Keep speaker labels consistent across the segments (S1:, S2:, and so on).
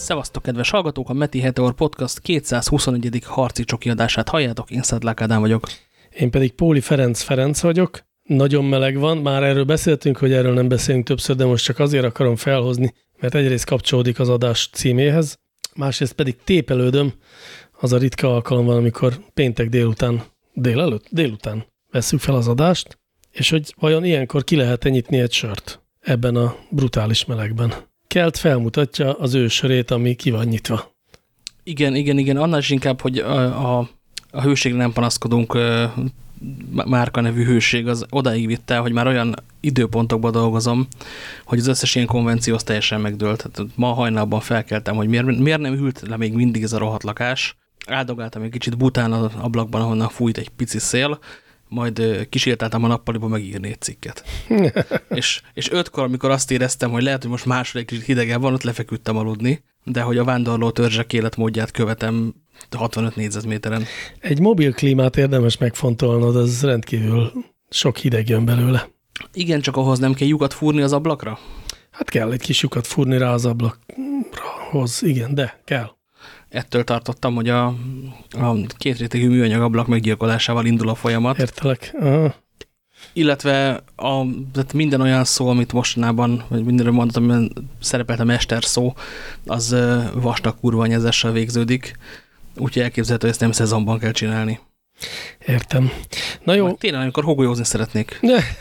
S1: Szevasztok, kedves hallgatók! A Meti Heteor Podcast 221. harci csoki adását halljátok, én Szedlák Ádám vagyok.
S2: Én pedig Póli Ferenc vagyok. Nagyon meleg van, már erről beszéltünk, hogy erről nem beszélünk többször, de most csak azért akarom felhozni, mert egyrészt kapcsolódik az adás címéhez, másrészt pedig tépelődöm, az a ritka alkalom van, amikor péntek délután vesszük fel az adást, és hogy vajon ilyenkor ki lehet-e nyitni egy sört ebben a brutális melegben. Kelt felmutatja az ő sörét, ami ki van nyitva.
S1: Igen, annál is inkább, hogy a hőségre nem panaszkodunk, márka nevű hőség az odáig vitt el, hogy már olyan időpontokban dolgozom, hogy az összes ilyen konvenció az teljesen megdőlt. Tehát ma hajnalban felkeltem, hogy miért nem hűlt le még mindig ez a rohadt lakás. Áldogáltam egy kicsit bután az ablakban, ahonnan fújt egy pici szél, majd kisétáltam a nappaliba megírni egy cikket. és 5-kor, amikor azt éreztem, hogy lehet, hogy most máshol egy kicsit hidegebb van, ott lefeküdtem aludni, de hogy a vándorló törzsek életmódját követem 65 négyzetméteren. Egy
S2: mobil klímát érdemes megfontolnod, az rendkívül sok hideg jön belőle.
S1: Igen, csak ahhoz nem kell lyukat fúrni az ablakra?
S2: Hát kell egy kis lyukat fúrni rá az ablakhoz, igen, de kell.
S1: Ettől tartottam, hogy a kétrétegű műanyag ablak meggyilkolásával indul a folyamat.
S2: Értelek. Aha.
S1: Illetve minden olyan szó, amit mostanában, vagy mindenről mondtam, amiben szerepelt a mester szó, az vastag kurvanyezéssel végződik. Úgyhogy elképzelhető, hogy ezt nem szezonban kell csinálni.
S2: Értem. Na jó.
S1: Majd tényleg, amikor hogolyozni szeretnék.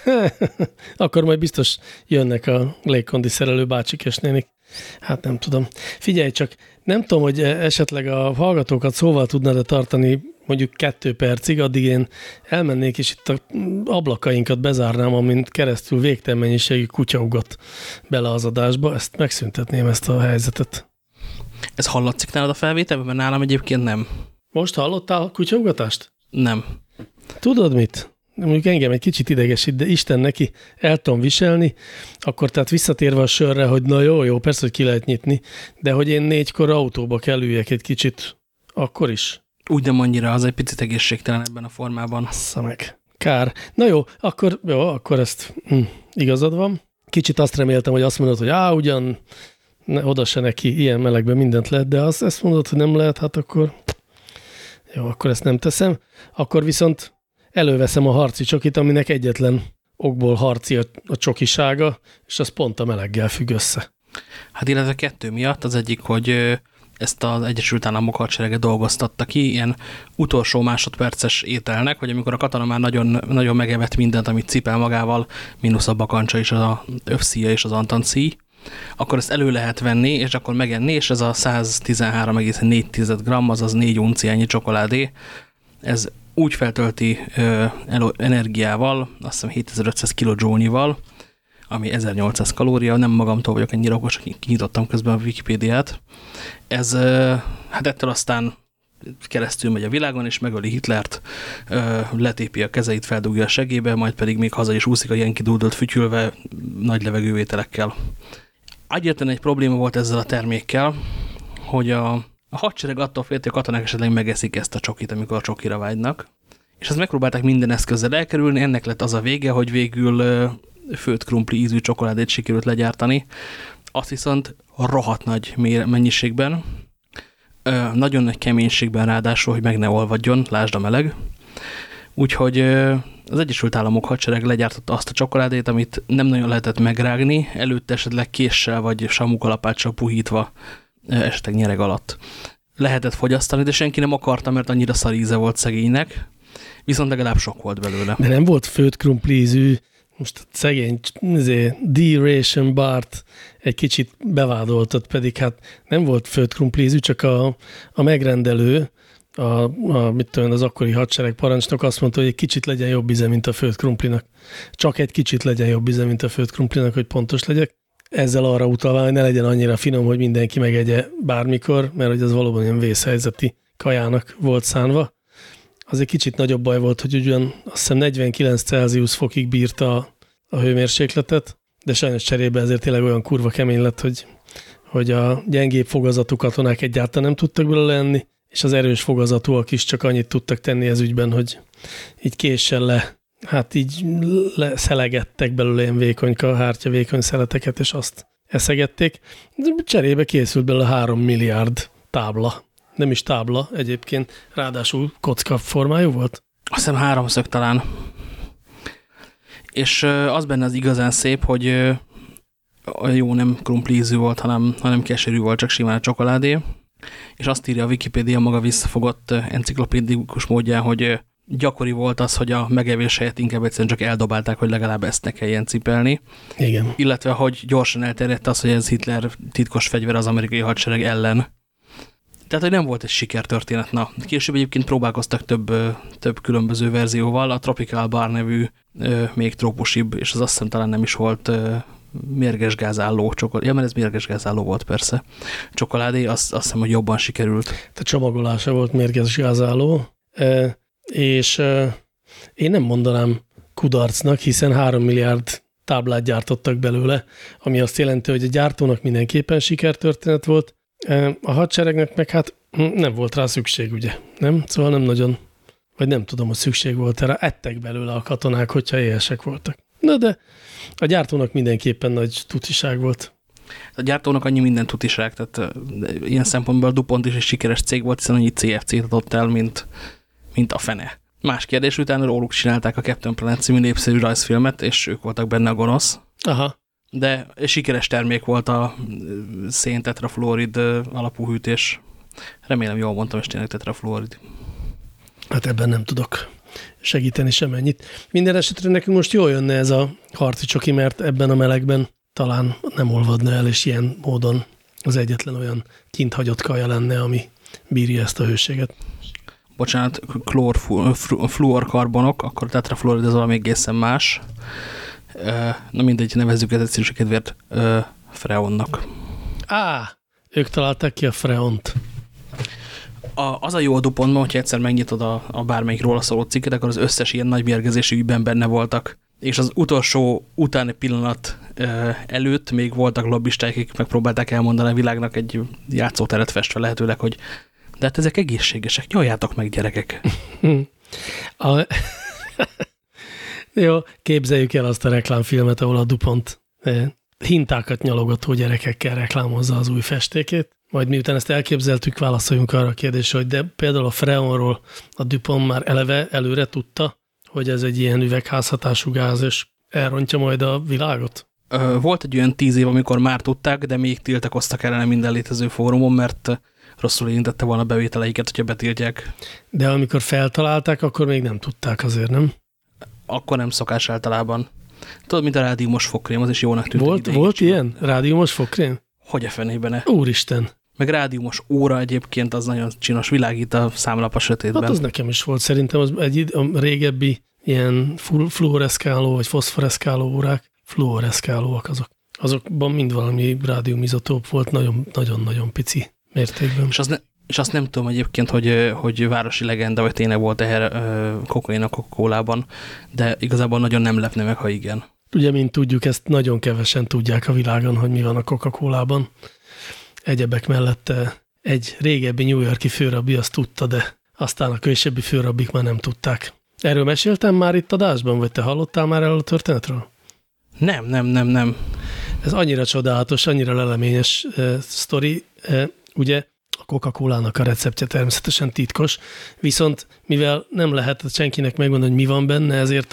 S2: Akkor majd biztos jönnek a légkondi szerelő bácsik és nénik. Hát nem tudom. Figyelj csak, nem tudom, hogy esetleg a hallgatókat szóval tudnád tartani mondjuk 2 percig, addig én elmennék, és itt a ablakainkat bezárnám, amint keresztül végtelen mennyiségű kutya ugat bele az adásba. Ezt megszüntetném, ezt a helyzetet. Ez
S1: hallatszik nálad a felvételben? Mert nálam egyébként nem.
S2: Most hallottál kutyaugatást?
S1: Nem.
S2: Tudod mit? Mondjuk engem egy kicsit idegesít, de Isten neki el tudom viselni, akkor tehát visszatérve a sörre, hogy na jó, persze, hogy ki lehet nyitni, de hogy én 4-kor autóba kell üljek egy kicsit, akkor is.
S1: Úgy nem annyira, az egy picit egészségtelen ebben a formában.
S2: Assza meg. Kár. Na jó, akkor ezt igazad van. Kicsit azt reméltem, hogy azt mondod, hogy ugyan oda se neki, ilyen melegben mindent lehet, de ezt mondod, hogy nem lehet, hát akkor jó, akkor ezt nem teszem. Akkor viszont előveszem a harci csokit, aminek egyetlen okból harci a csokisága, és az pont a meleggel függ össze.
S1: Hát illetve 2 miatt. Az egyik, hogy ezt az Egyesült Államok hadserege dolgoztatta ki, ilyen utolsó másodperces ételnek, hogy amikor a katona már nagyon, nagyon megevett mindent, amit cipel magával, mínusz a bakancsa és az övszíja és az antancíj, akkor ezt elő lehet venni, és akkor megenni, és ez a 113,4 g, azaz 4 unciányi csokoládé, ez úgy feltölti energiával, azt hiszem 7500 kJ-val, ami 1800 kalória, nem magamtól vagyok ennyire okos, kinyitottam közben a Wikipédiát. Ez, hát ettől aztán keresztül megy a világon, és megöli Hitlert, letépi a kezeit, feldugja a segébe, majd pedig még haza is úszik a ilyen kidúdolt fütyülve nagy levegővételekkel. Egyetlen egy probléma volt ezzel a termékkel, hogy a hadsereg attól félt, hogy a katonák esetleg megeszik ezt a csokit, amikor a csokira vágynak, és ezt megpróbálták minden eszközzel elkerülni, ennek lett az a vége, hogy végül főtt krumpli ízű csokoládét sikerült legyártani, azt viszont rohadt nagy mennyiségben, nagyon nagy keménységben ráadásul, hogy meg ne olvadjon, lásd a meleg. Úgyhogy az Egyesült Államok hadsereg legyártotta azt a csokoládét, amit nem nagyon lehetett megrágni, előtte esetleg késsel vagy samukalapáccsal puhítva, esetleg nyereg alatt lehetett fogyasztani, de senki nem akarta, mert annyira szaríze volt szegénynek, viszont legalább sok volt belőle.
S2: De nem volt főtt krumpli ízű, most szegény D-Ration Bart egy kicsit bevádoltat, pedig hát nem volt főtt krumpli ízű, csak a megrendelő, mit tudom, az akkori hadsereg parancsnok azt mondta, hogy egy kicsit legyen jobb íze, mint a főtt krumplinak. Csak egy kicsit legyen jobb íze, mint a főtt krumplinak, hogy pontos legyek. Ezzel arra utalva, hogy ne legyen annyira finom, hogy mindenki megegye bármikor, mert hogy az valóban ilyen vészhelyzeti kajának volt szánva. Az egy kicsit nagyobb baj volt, hogy ugyan azt hiszem 49 Celsius fokig bírta a hőmérsékletet, de sajnos cserébe ezért tényleg olyan kurva kemény lett, hogy a gyengébb fogazatú katonák egyáltalán nem tudtak belőle enni, és az erős fogazatúak is csak annyit tudtak tenni ez ügyben, hogy így késsel így szelegettek belőle ilyen vékonyka, hártya vékony szeleteket, és azt eszegették. De cserébe készült belőle 3 milliárd tábla. Nem is tábla egyébként, ráadásul kocka formájú volt.
S1: Azt hiszem 3 szög talán. És az benne az igazán szép, hogy jó, nem krumplízű volt, hanem keserű volt, csak simán a csokoládé. És azt írja a Wikipédia maga visszafogott enciklopédikus módján, hogy gyakori volt az, hogy a megevés helyett inkább egyszerűen csak eldobálták, hogy legalább ezt ne kelljen cipelni.
S2: Igen.
S1: Illetve, hogy gyorsan elterjedt az, hogy ez Hitler titkos fegyver az amerikai hadsereg ellen. Tehát, hogy nem volt egy sikertörténet. Na, később egyébként próbálkoztak több különböző verzióval. A Tropical Bar nevű még trópusibb, és az azt hiszem talán nem is volt mérgesgázálló csokoládé. Ja, mert ez mérgesgázálló volt persze. Csokoládé, azt hiszem, hogy jobban sikerült.
S2: A csomagolása volt mérgesgázálló, és én nem mondanám kudarcnak, hiszen 3 milliárd táblát gyártottak belőle, ami azt jelenti, hogy a gyártónak mindenképpen sikertörténet volt. A hadseregnek meg hát nem volt rá szükség, ugye? Nem? Szóval nem nagyon, vagy nem tudom, hogy szükség volt erre. Ettek belőle a katonák, hogyha éhesek voltak. Na de a gyártónak mindenképpen nagy tutiság volt.
S1: A gyártónak annyi minden tutiság, tehát ilyen szempontból a DuPont is egy sikeres cég volt, hiszen annyi CFC-t adott el, mint a fene. Más kérdés, utána róluk csinálták a Captain Planet című népszerű rajzfilmet, és ők voltak benne a gonosz.
S2: Aha.
S1: De sikeres termék volt a szén-tetrafluorid alapú hűtés. Remélem jól mondtam, és tényleg tetrafluorid.
S2: Hát ebben nem tudok segíteni semennyit. Minden esetre nekünk most jól jönne ez a harci csoki, mert ebben a melegben talán nem olvadna el, és ilyen módon az egyetlen olyan kint hagyott kaja lenne, ami bírja ezt a hőséget.
S1: Bocsánat, fluorkarbonok, akkor a tetrafluorid az valami egészen más. Na mindegy, nevezzük ezt egyszerűség kedvéért freonnak.
S2: Ők találták ki a freont.
S1: Az a jó a DuPontban, hogyha egyszer megnyitod a bármelyik róla szóló cikket, akkor az összes ilyen nagy mérgezésű ügyben benne voltak. És az utolsó utáni pillanat előtt még voltak lobbisták, akik megpróbálták elmondani a világnak egy játszóteret festve lehetőleg, hogy de hát ezek egészségesek, nyoljátok meg, gyerekek.
S2: Jó, képzeljük el azt a reklámfilmet, ahol a DuPont hintákat nyalogató gyerekekkel reklámozza az új festékét. Majd miután ezt elképzeltük, válaszoljunk arra a kérdésre, hogy de például a freonról a DuPont már eleve előre tudta, hogy ez egy ilyen üvegházhatású gáz, és elrontja majd a világot?
S1: Volt egy olyan 10 év, amikor már tudták, de még tiltakoztak ellene minden létező fórumon, mert rosszul érintette volna a bevételeiket, hogyha betiltják.
S2: De amikor feltalálták, akkor még nem tudták azért, nem?
S1: Akkor nem szokás általában. Tudod, mint a rádiumos fogkrém, az is jónak tűnt.
S2: Volt ilyen? Rádiumos fogkrém?
S1: Hogy a fenében-e?
S2: Úristen!
S1: Meg rádiumos óra egyébként, az nagyon csinos, világít a számlap a sötétben.
S2: Hát az nekem is volt. Szerintem az a régebbi ilyen fluoreszkáló vagy foszforeszkáló órák, fluoreszkálóak azok. Azokban mind valami rádiumizotóp volt, nagyon-nagyon pici mértékben.
S1: És azt nem tudom egyébként, hogy városi legenda, vagy tényleg volt kokain a Coca-Colában, de igazából nagyon nem lepne meg, ha igen.
S2: Ugye, mint tudjuk, ezt nagyon kevesen tudják a világon, hogy mi van a Coca-Colában. Egyebek mellett egy régebbi New York-i főrabbi azt tudta, de aztán a későbbi főrabbik már nem tudták. Erről meséltem már itt adásban, vagy te hallottál már erről a történetről?
S1: Nem.
S2: Ez annyira csodálatos, annyira leleményes sztori. Ugye a Coca-Colának a receptje természetesen titkos, viszont mivel nem lehet senkinek megmondani, hogy mi van benne, ezért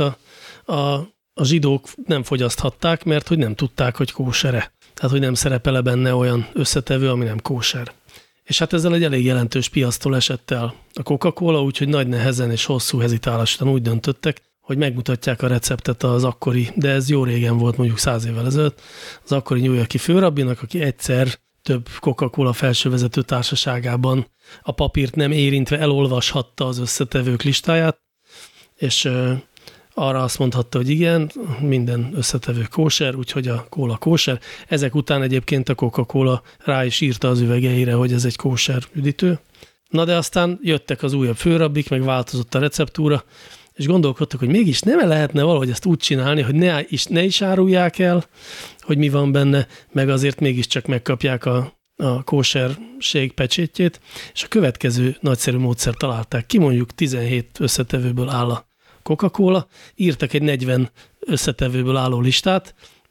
S2: a zsidók nem fogyaszthatták, mert hogy nem tudták, hogy kósere. Tehát, hogy nem szerepele benne olyan összetevő, ami nem kóser. És hát ezzel egy elég jelentős piactól esett el a Coca-Cola, úgyhogy nagy nehezen és hosszú hezitálásban úgy döntöttek, hogy megmutatják a receptet az akkori, de ez jó régen volt, mondjuk 100 évvel ezelőtt, az akkori New York-i főrabbinak, aki egyszer több Coca-Cola felsővezető társaságában a papírt nem érintve elolvashatta az összetevők listáját, és arra azt mondhatta, hogy igen, minden összetevő kóser, úgyhogy a kóla kóser. Ezek után egyébként a Coca-Cola rá is írta az üvegeire, hogy ez egy kóser üdítő. Na de aztán jöttek az újabb főrabbik, meg változott a receptúra, és gondolkodtak, hogy mégis nem lehetne valahogy ezt úgy csinálni, hogy ne is árulják el, hogy mi van benne, meg azért mégiscsak megkapják a kóserség pecsétjét, és a következő nagyszerű módszert találták ki, mondjuk 17 összetevőből áll a Coca-Cola, írtak egy 40 összetevőből álló listát,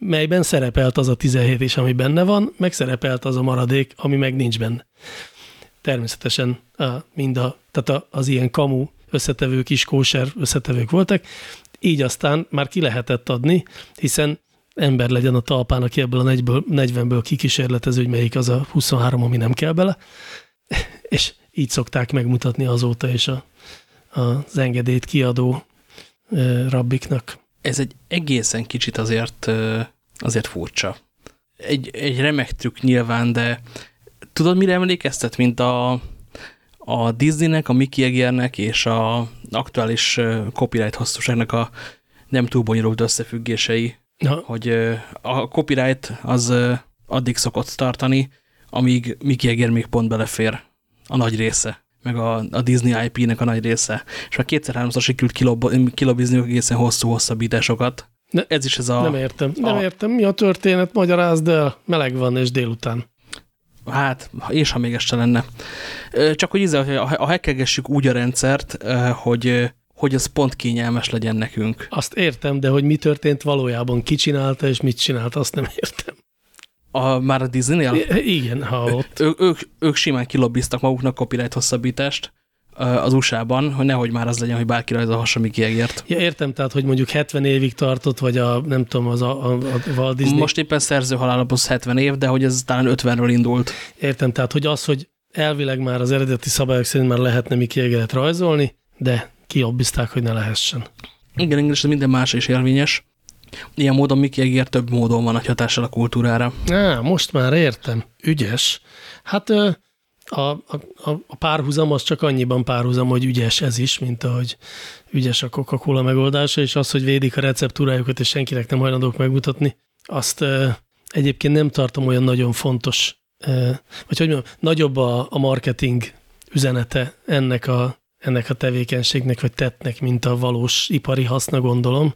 S2: melyben szerepelt az a 17 is, ami benne van, meg szerepelt az a maradék, ami meg nincs benne. Természetesen tehát az ilyen kamu összetevők is kóser összetevők voltak, így aztán már ki lehetett adni, hiszen ember legyen a talpán, aki ebből a 40-ből kikísérletező, hogy melyik az a 23, ami nem kell bele, és így szokták megmutatni azóta is az engedélyt kiadó rabbiknak.
S1: Ez egy egészen kicsit azért furcsa. Egy remek trükk nyilván, de tudod, mire emlékeztet, mint a Disneynek, a Mickey Egernek és a aktuális copyright hosszúságnak a nem túl bonyolult összefüggései, hogy a copyright az addig szokott tartani, amíg Mickey Eger még pont belefér a nagy része, meg a Disney IP-nek a nagy része. És már kétszer-háromszor sikerült kilobizni egészen hosszabbításokat. Ez is ez a...
S2: Nem értem. Mi a történet? Magyarázd el. Meleg van, és délután.
S1: Hát, és ha még este lenne. Csak hogy ha hackelgessük úgy a rendszert, hogy az pont kényelmes legyen nekünk.
S2: Azt értem, de hogy mi történt valójában, ki csinálta, és mit csinált, azt nem értem.
S1: Már a Disney-nél?
S2: Igen, hallott.
S1: Ők simán kilobbiztak maguknak copyright hosszabbítást az USA-ban, hogy nehogy már az legyen, hogy bárki rajzolhassa Mickey Egert.
S2: Ja, értem, tehát, hogy mondjuk 70 évig tartott, vagy nem tudom, a Walt Disney.
S1: Most éppen szerző halálapos 70 év, de hogy ez talán 50-ről indult.
S2: Értem, tehát, hogy elvileg már az eredeti szabályok szerint már lehetne Mickey Egeret rajzolni, de kilobbizták, hogy ne lehessen. Igen,
S1: és ez minden más is érvényes. Ilyen módon Mickey Eger több módon van nagy hatással a kultúrára.
S2: Most már értem. Ügyes. Hát a párhuzam az csak annyiban párhuzam, hogy ügyes ez is, mint ahogy ügyes a Coca-Cola megoldása, és az, hogy védik a receptúrájukat, és senkinek nem hajlandók megmutatni, azt egyébként nem tartom olyan nagyon fontos, vagy hogy mondjam, nagyobb a marketing üzenete ennek a tevékenységnek, vagy tettnek, mint a valós ipari haszna, gondolom.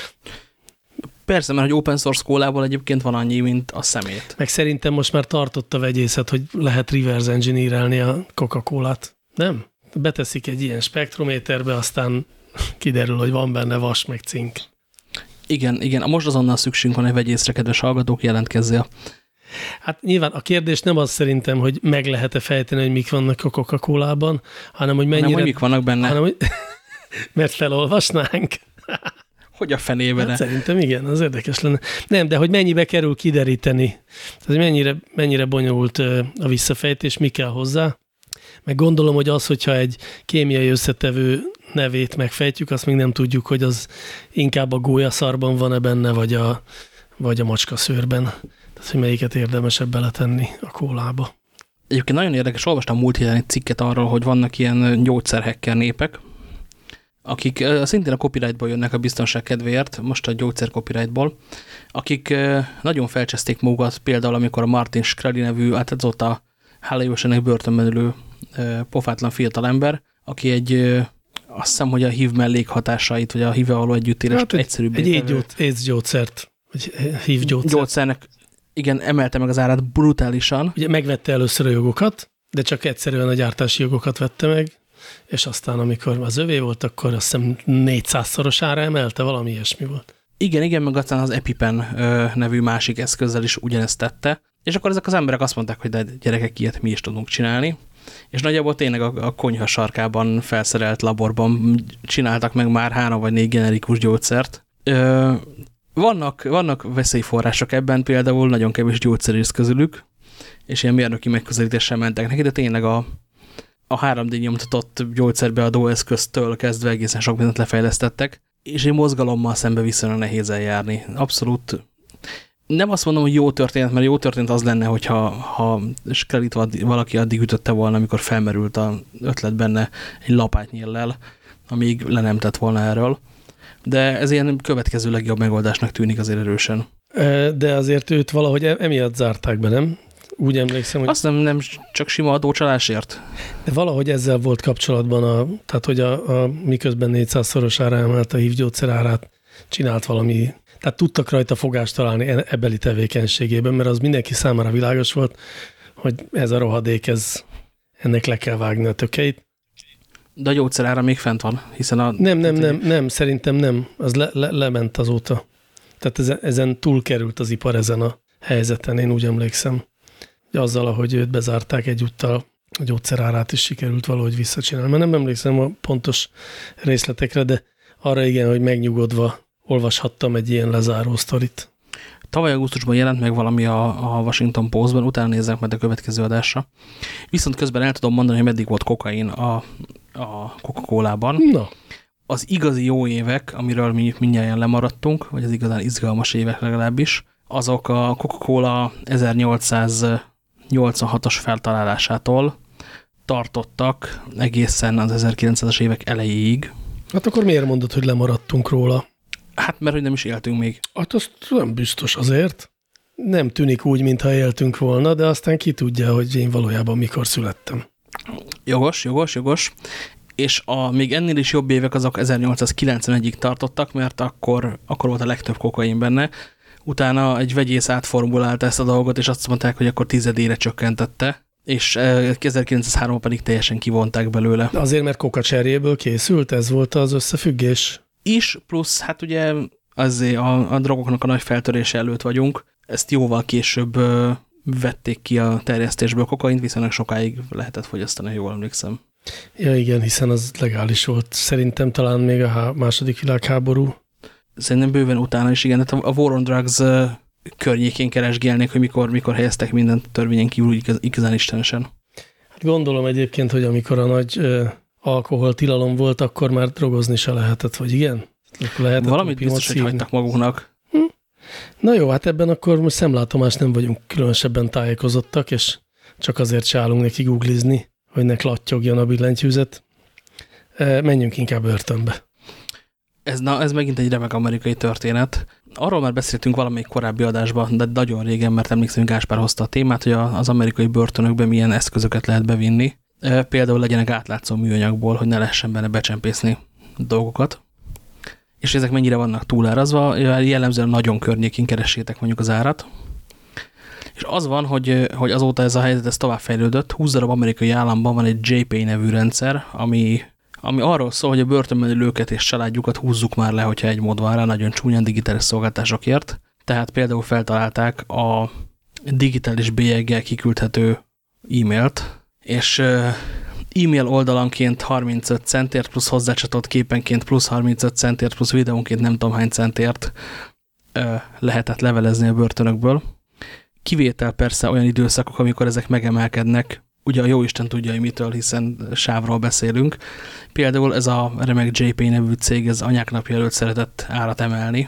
S1: Persze, mert hogy open source kólából egyébként van annyi, mint a szemét.
S2: Meg szerintem most már tartott a vegyészet, hogy lehet reverse engineer-elni a Coca-Colát. Nem? Beteszik egy ilyen spektrométerbe, aztán kiderül, hogy van benne vas meg cink.
S1: Igen. Most azonnal szükségünk van egy vegyészre, kedves hallgatók, jelentkezzél.
S2: Hát nyilván a kérdés nem az szerintem, hogy meg lehet-e fejteni, hogy mik vannak a Coca-Colában, hanem hogy mennyire...
S1: Nem, hogy mik vannak benne.
S2: Hanem, hogy mert felolvasnánk.
S1: Hogy a fenében?
S2: Hát szerintem igen, az érdekes lenne. Nem, de hogy mennyibe kerül kideríteni, tehát mennyire bonyolult a visszafejtés, mi kell hozzá. Meg gondolom, hogy az, hogyha egy kémiai összetevő nevét megfejtjük, azt még nem tudjuk, hogy az inkább a gólyaszarban van-e benne, vagy a macskaszőrben. Tehát, hogy melyiket érdemesebb beletenni a kólába.
S1: Egyébként nagyon érdekes, olvastam múlt héten egy cikket arról, hogy vannak ilyen gyógyszerhacker népek, akik szintén a copyrightból jönnek a biztonság kedvéért, most a gyógyszer copyrightból, akik nagyon felcseszték magukat, például amikor a Martin Shkreli nevű, hát azóta hála jósanak börtönben ülő pofátlan fiatalember, aki azt hiszem, hogy a HIV mellékhatásait, vagy a HIV-vel való együttélést egyszerűbbé
S2: egy AIDS gyógyszert, vagy HIV
S1: gyógyszernek, igen, emelte meg az árát brutálisan.
S2: Ugye megvette először a jogokat, de csak egyszerűen a gyártási jogokat vette meg, és aztán, amikor az övé volt, akkor azt hiszem 400-szorosára emelte, valami ilyesmi volt.
S1: Igen, meg aztán az EpiPen nevű másik eszközzel is ugyanezt tette, és akkor ezek az emberek azt mondták, hogy de gyerekek, ilyet mi is tudunk csinálni, és nagyjából tényleg a konyha sarkában felszerelt laborban csináltak meg már 3 vagy 4 generikus gyógyszert. Vannak veszélyforrások ebben, például nagyon kevés gyógyszerész közülük, és ilyen mérnöki megközelítéssel mentek neki, de tényleg a 3D nyomtatott gyógyszerbeadó eszköztől kezdve egészen sok mindent lefejlesztettek, és egy mozgalommal szembe viszonylag nehéz eljárni. Abszolút. Nem azt mondom, hogy jó történet, mert jó történet az lenne, hogyha Shkrelit valaki addig ütötte volna, amikor felmerült az ötlet benne egy lapátnyéllel, amíg le nem tett volna erről. De ez ilyen következő legjobb megoldásnak tűnik azért erősen.
S2: De azért őt valahogy emiatt zárták be, nem? Úgy emlékszem, hogy...
S1: Azt nem csak sima adócsalásért.
S2: De valahogy ezzel volt kapcsolatban, tehát hogy miközben 400-szorosára emelte a HIV gyógyszer árát, csinált valami, tehát tudtak rajta fogást találni ebbeli tevékenységében, mert az mindenki számára világos volt, hogy ez a rohadék, ennek le kell vágni a tökeit.
S1: De a gyógyszer ára még fent van, hiszen
S2: Nem, szerintem nem. Az lement azóta. Tehát ezen túlkerült az ipar ezen a helyzeten, én úgy emlékszem. Azzal, ahogy őt bezárták, egyúttal a gyógyszerárát is sikerült valahogy visszacsinálni. Mert nem emlékszem a pontos részletekre, de arra igen, hogy megnyugodva olvashattam egy ilyen lezáró sztorit.
S1: Tavaly augusztusban jelent meg valami a Washington Postban, utána nézzek majd a következő adásra. Viszont közben el tudom mondani, hogy meddig volt kokain a Coca-Colában.
S2: Na.
S1: Az igazi jó évek, amiről mi mindjárt lemaradtunk, vagy az igazán izgalmas évek legalábbis, azok a Coca-Cola 1886-os feltalálásától tartottak egészen az 1900-as évek elejéig.
S2: Hát akkor miért mondod, hogy lemaradtunk róla?
S1: Hát, mert hogy nem is éltünk még.
S2: Hát azt nem biztos azért. Nem tűnik úgy, mintha éltünk volna, de aztán ki tudja, hogy én valójában mikor születtem.
S1: Jogos. És a még ennél is jobb évek azok 1891-ig tartottak, mert akkor volt a legtöbb kokain benne. Utána egy vegyész átformulálta ezt a dolgot, és azt mondták, hogy akkor 10-ére csökkentette, és 1903-ban pedig teljesen kivonták belőle.
S2: Azért, mert kokacserjéből készült, ez volt az összefüggés?
S1: Is, plusz hát ugye azért a drogoknak a nagy feltörése előtt vagyunk, ezt jóval később vették ki a terjesztésből kokaint, viszonylag sokáig lehetett fogyasztani, ha jól emlékszem.
S2: Ja igen, hiszen az legális volt. Szerintem talán még a második világháború.
S1: Szerintem bőven utána is, igen. Hát a War on Drugs környékén keresgélnék, hogy mikor helyeztek mindent törvényen kívül igazán istenesen.
S2: Hát gondolom egyébként, hogy amikor a nagy alkoholtilalom volt, akkor már drogozni se lehetett, vagy igen? Lehetett
S1: valamit biztos, hogy hagytak maguknak.
S2: Na jó, hát ebben akkor most szemlátomás nem vagyunk különösebben tájékozottak, és csak azért se állunk neki googlizni, hogy ne klattyogjon a billentyűzet. Menjünk inkább börtönbe.
S1: Ez megint egy remek amerikai történet. Arról már beszéltünk valamelyik korábbi adásban, de nagyon régen, mert emlékszem, hogy Gáspár hozta a témát, hogy az amerikai börtönökben milyen eszközöket lehet bevinni. Például legyenek átlátszó műanyagból, hogy ne lehessen benne becsempészni dolgokat. És ezek mennyire vannak túlárazva, jellemzően nagyon környékén keressétek mondjuk az árat. És az van, hogy azóta ez a helyzet ez továbbfejlődött. 20 darab amerikai államban van egy JPay nevű rendszer, ami arról szól, hogy a börtönben ülőket és családjukat húzzuk már le, hogyha egy mód van rá, nagyon csúnyán digitális szolgáltásokért. Tehát például feltalálták a digitális bélyeggel kiküldhető e-mailt, és e-mail oldalanként 35 centért, plusz hozzácsatolt képenként plusz 35 centért, plusz videónként nem tudom hány centért lehetett levelezni a börtönökből. Kivétel persze olyan időszakok, amikor ezek megemelkednek, ugye a jóisten tudja, hogy mitől, hiszen sávról beszélünk. Például ez a remek JPay nevű cég, ez anyák napja előtt szeretett árat emelni.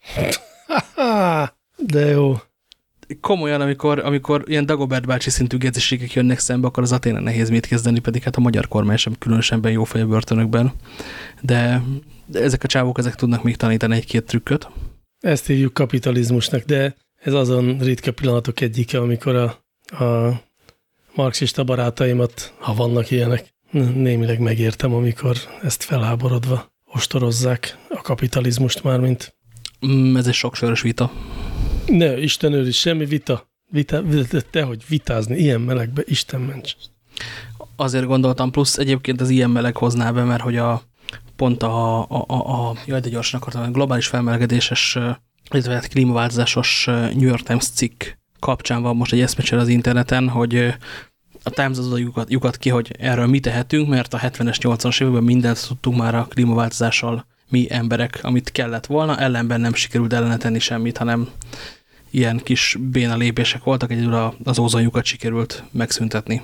S2: De jó.
S1: Komolyan, amikor ilyen Dagobert bácsi szintű geciségek jönnek szembe, akkor az tényleg nehéz mit kezdeni, pedig hát a magyar kormány sem különösen jó fej a börtönökben. De ezek a csávók, ezek tudnak még tanítani egy-két trükköt.
S2: Ezt hívjuk kapitalizmusnak, de ez azon ritka pillanatok egyike, amikor a marxista barátaimat, ha vannak ilyenek, némileg megértem, amikor ezt felháborodva ostorozzák a kapitalizmust mármint.
S1: Ez egy soksörös vita.
S2: Ne, Isten őriz, semmi vita. Te, hogy vitázni ilyen melegbe, Isten ments.
S1: Azért gondoltam, plusz egyébként az ilyen meleg hozná be, mert hogy pont jaj, de gyorsan akartam, a globális felmelegedéses, illetve klímaváltozásos New York Times cikk kapcsán van most egy eszmecsere az interneten, hogy a Times az oda lyukat ki, hogy erről mi tehetünk, mert a 70-es, 80-as években mindent tudtunk már a klímaváltozással mi emberek, amit kellett volna, ellenben nem sikerült ellene tenni semmit, hanem ilyen kis béna lépések voltak, egyedül az ózonjukat sikerült megszüntetni.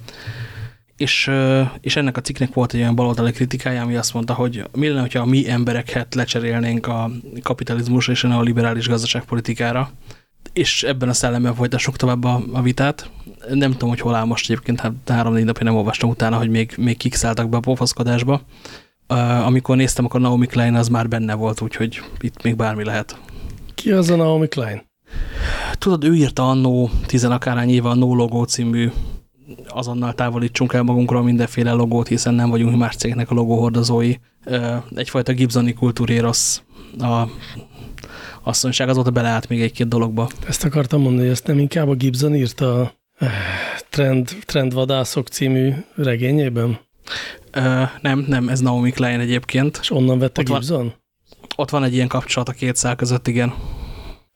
S1: És ennek a cikknek volt egy olyan baloldali kritikája, ami azt mondta, hogy mi lenne, hogyha mi embereket lecserélnénk a kapitalizmusra és a neoliberális gazdaságpolitikára, és ebben a szellemben folytassuk tovább a vitát. Nem tudom, hogy hol áll most egyébként, hát 3-4 napja nem olvastam utána, hogy még kik szálltak be a pofaszkodásba. Amikor néztem, akkor Naomi Klein az már benne volt, úgyhogy itt még bármi lehet.
S2: Ki az a Naomi Klein?
S1: Tudod, ő írta annó 10 akárhány éve a No Logo című azonnal távolítsunk el magunkról mindenféle logót, hiszen nem vagyunk más cégnek a logóhordozói. Egyfajta Gibsoni kultúrérosz a asszonyság, azóta beleállt még egy-két dologba.
S2: Ezt akartam mondani, hogy ezt nem inkább a Gibson írta a Trendvadászok című regényében?
S1: Nem, ez Naomi Klein egyébként.
S2: És onnan vette Gibson?
S1: Ott van egy ilyen kapcsolat a két szál között, igen.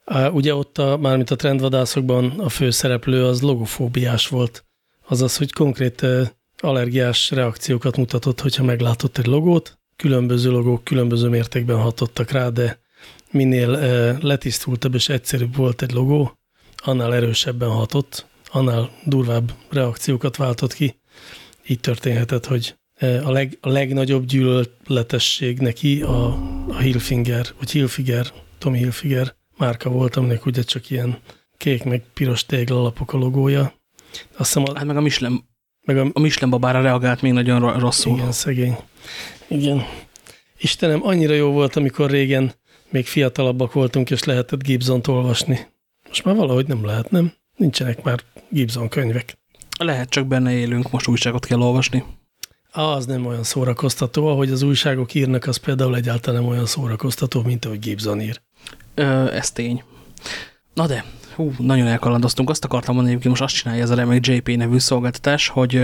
S2: Ugye ott mármint a trendvadászokban a főszereplő az logofóbiás volt. Azaz, hogy konkrét allergiás reakciókat mutatott, hogyha meglátott egy logót. Különböző logók különböző mértékben hatottak rá, de minél letisztultabb és egyszerűbb volt egy logó, annál erősebben hatott, annál durvább reakciókat váltott ki. Így történhetett, hogy a legnagyobb gyűlöletesség neki a Hilfiger, vagy Hilfiger, Tommy Hilfiger márka volt, aminek ugye csak ilyen kék meg piros téglalapok a logója. Azt hiszem
S1: Hát meg a Michelin babára reagált még nagyon rosszul.
S2: Igen, szegény. Igen. Istenem, annyira jó volt, amikor régen még fiatalabbak voltunk, és lehetett Gibsont olvasni. Most már valahogy nem lehet, nem? Nincsenek már Gibson könyvek.
S1: Lehet, csak benne élünk, most újságot kell olvasni.
S2: Az nem olyan szórakoztató, ahogy az újságok írnak, az például egyáltalán nem olyan szórakoztató, mint ahogy Gibson ír.
S1: Ez tény. Na de, nagyon elkalandoztunk. Azt akartam mondani, hogy most azt csinálja ez a remek JP nevű szolgáltatás, hogy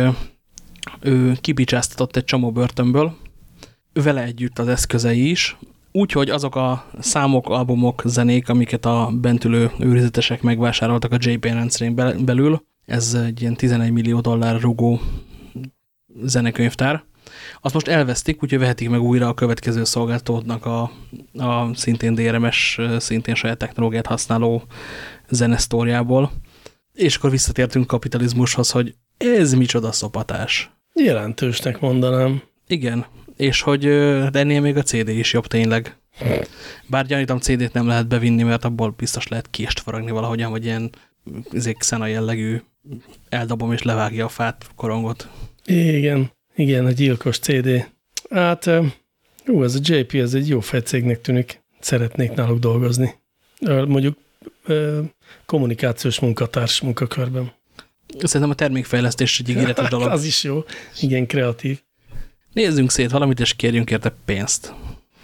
S1: ő kibicsáztatott egy csomó börtönből, vele együtt az eszközei is, úgyhogy azok a számok, albumok, zenék, amiket a bentülő őrizetesek megvásároltak a JP rendszerén belül, ez egy ilyen $11 millió rugó zenekönyvtár, azt most elvesztik, úgyhogy vehetik meg újra a következő szolgáltatónak a szintén DRM-es, szintén saját technológiát használó zenesztóriából. És akkor visszatértünk kapitalizmushoz, hogy ez micsoda szopatás.
S2: Jelentősnek mondanám.
S1: Igen, és hogy ennél még a CD is jobb tényleg. Bár gyanítom, CD-t nem lehet bevinni, mert abból biztos lehet kést faragni valahogyan, vagy ilyen Xena jellegű eldobom és levágja a fát korongot. Igen, a gyilkos CD. Hát, ez a JP, ez egy jó fejcégnek tűnik. Szeretnék náluk dolgozni. Mondjuk kommunikációs munkatárs munkakörben. Szerintem a termékfejlesztés egy ígéretes dolog.
S2: Az is jó. Igen, kreatív.
S1: Nézzünk szét valamit, és kérjünk érte pénzt.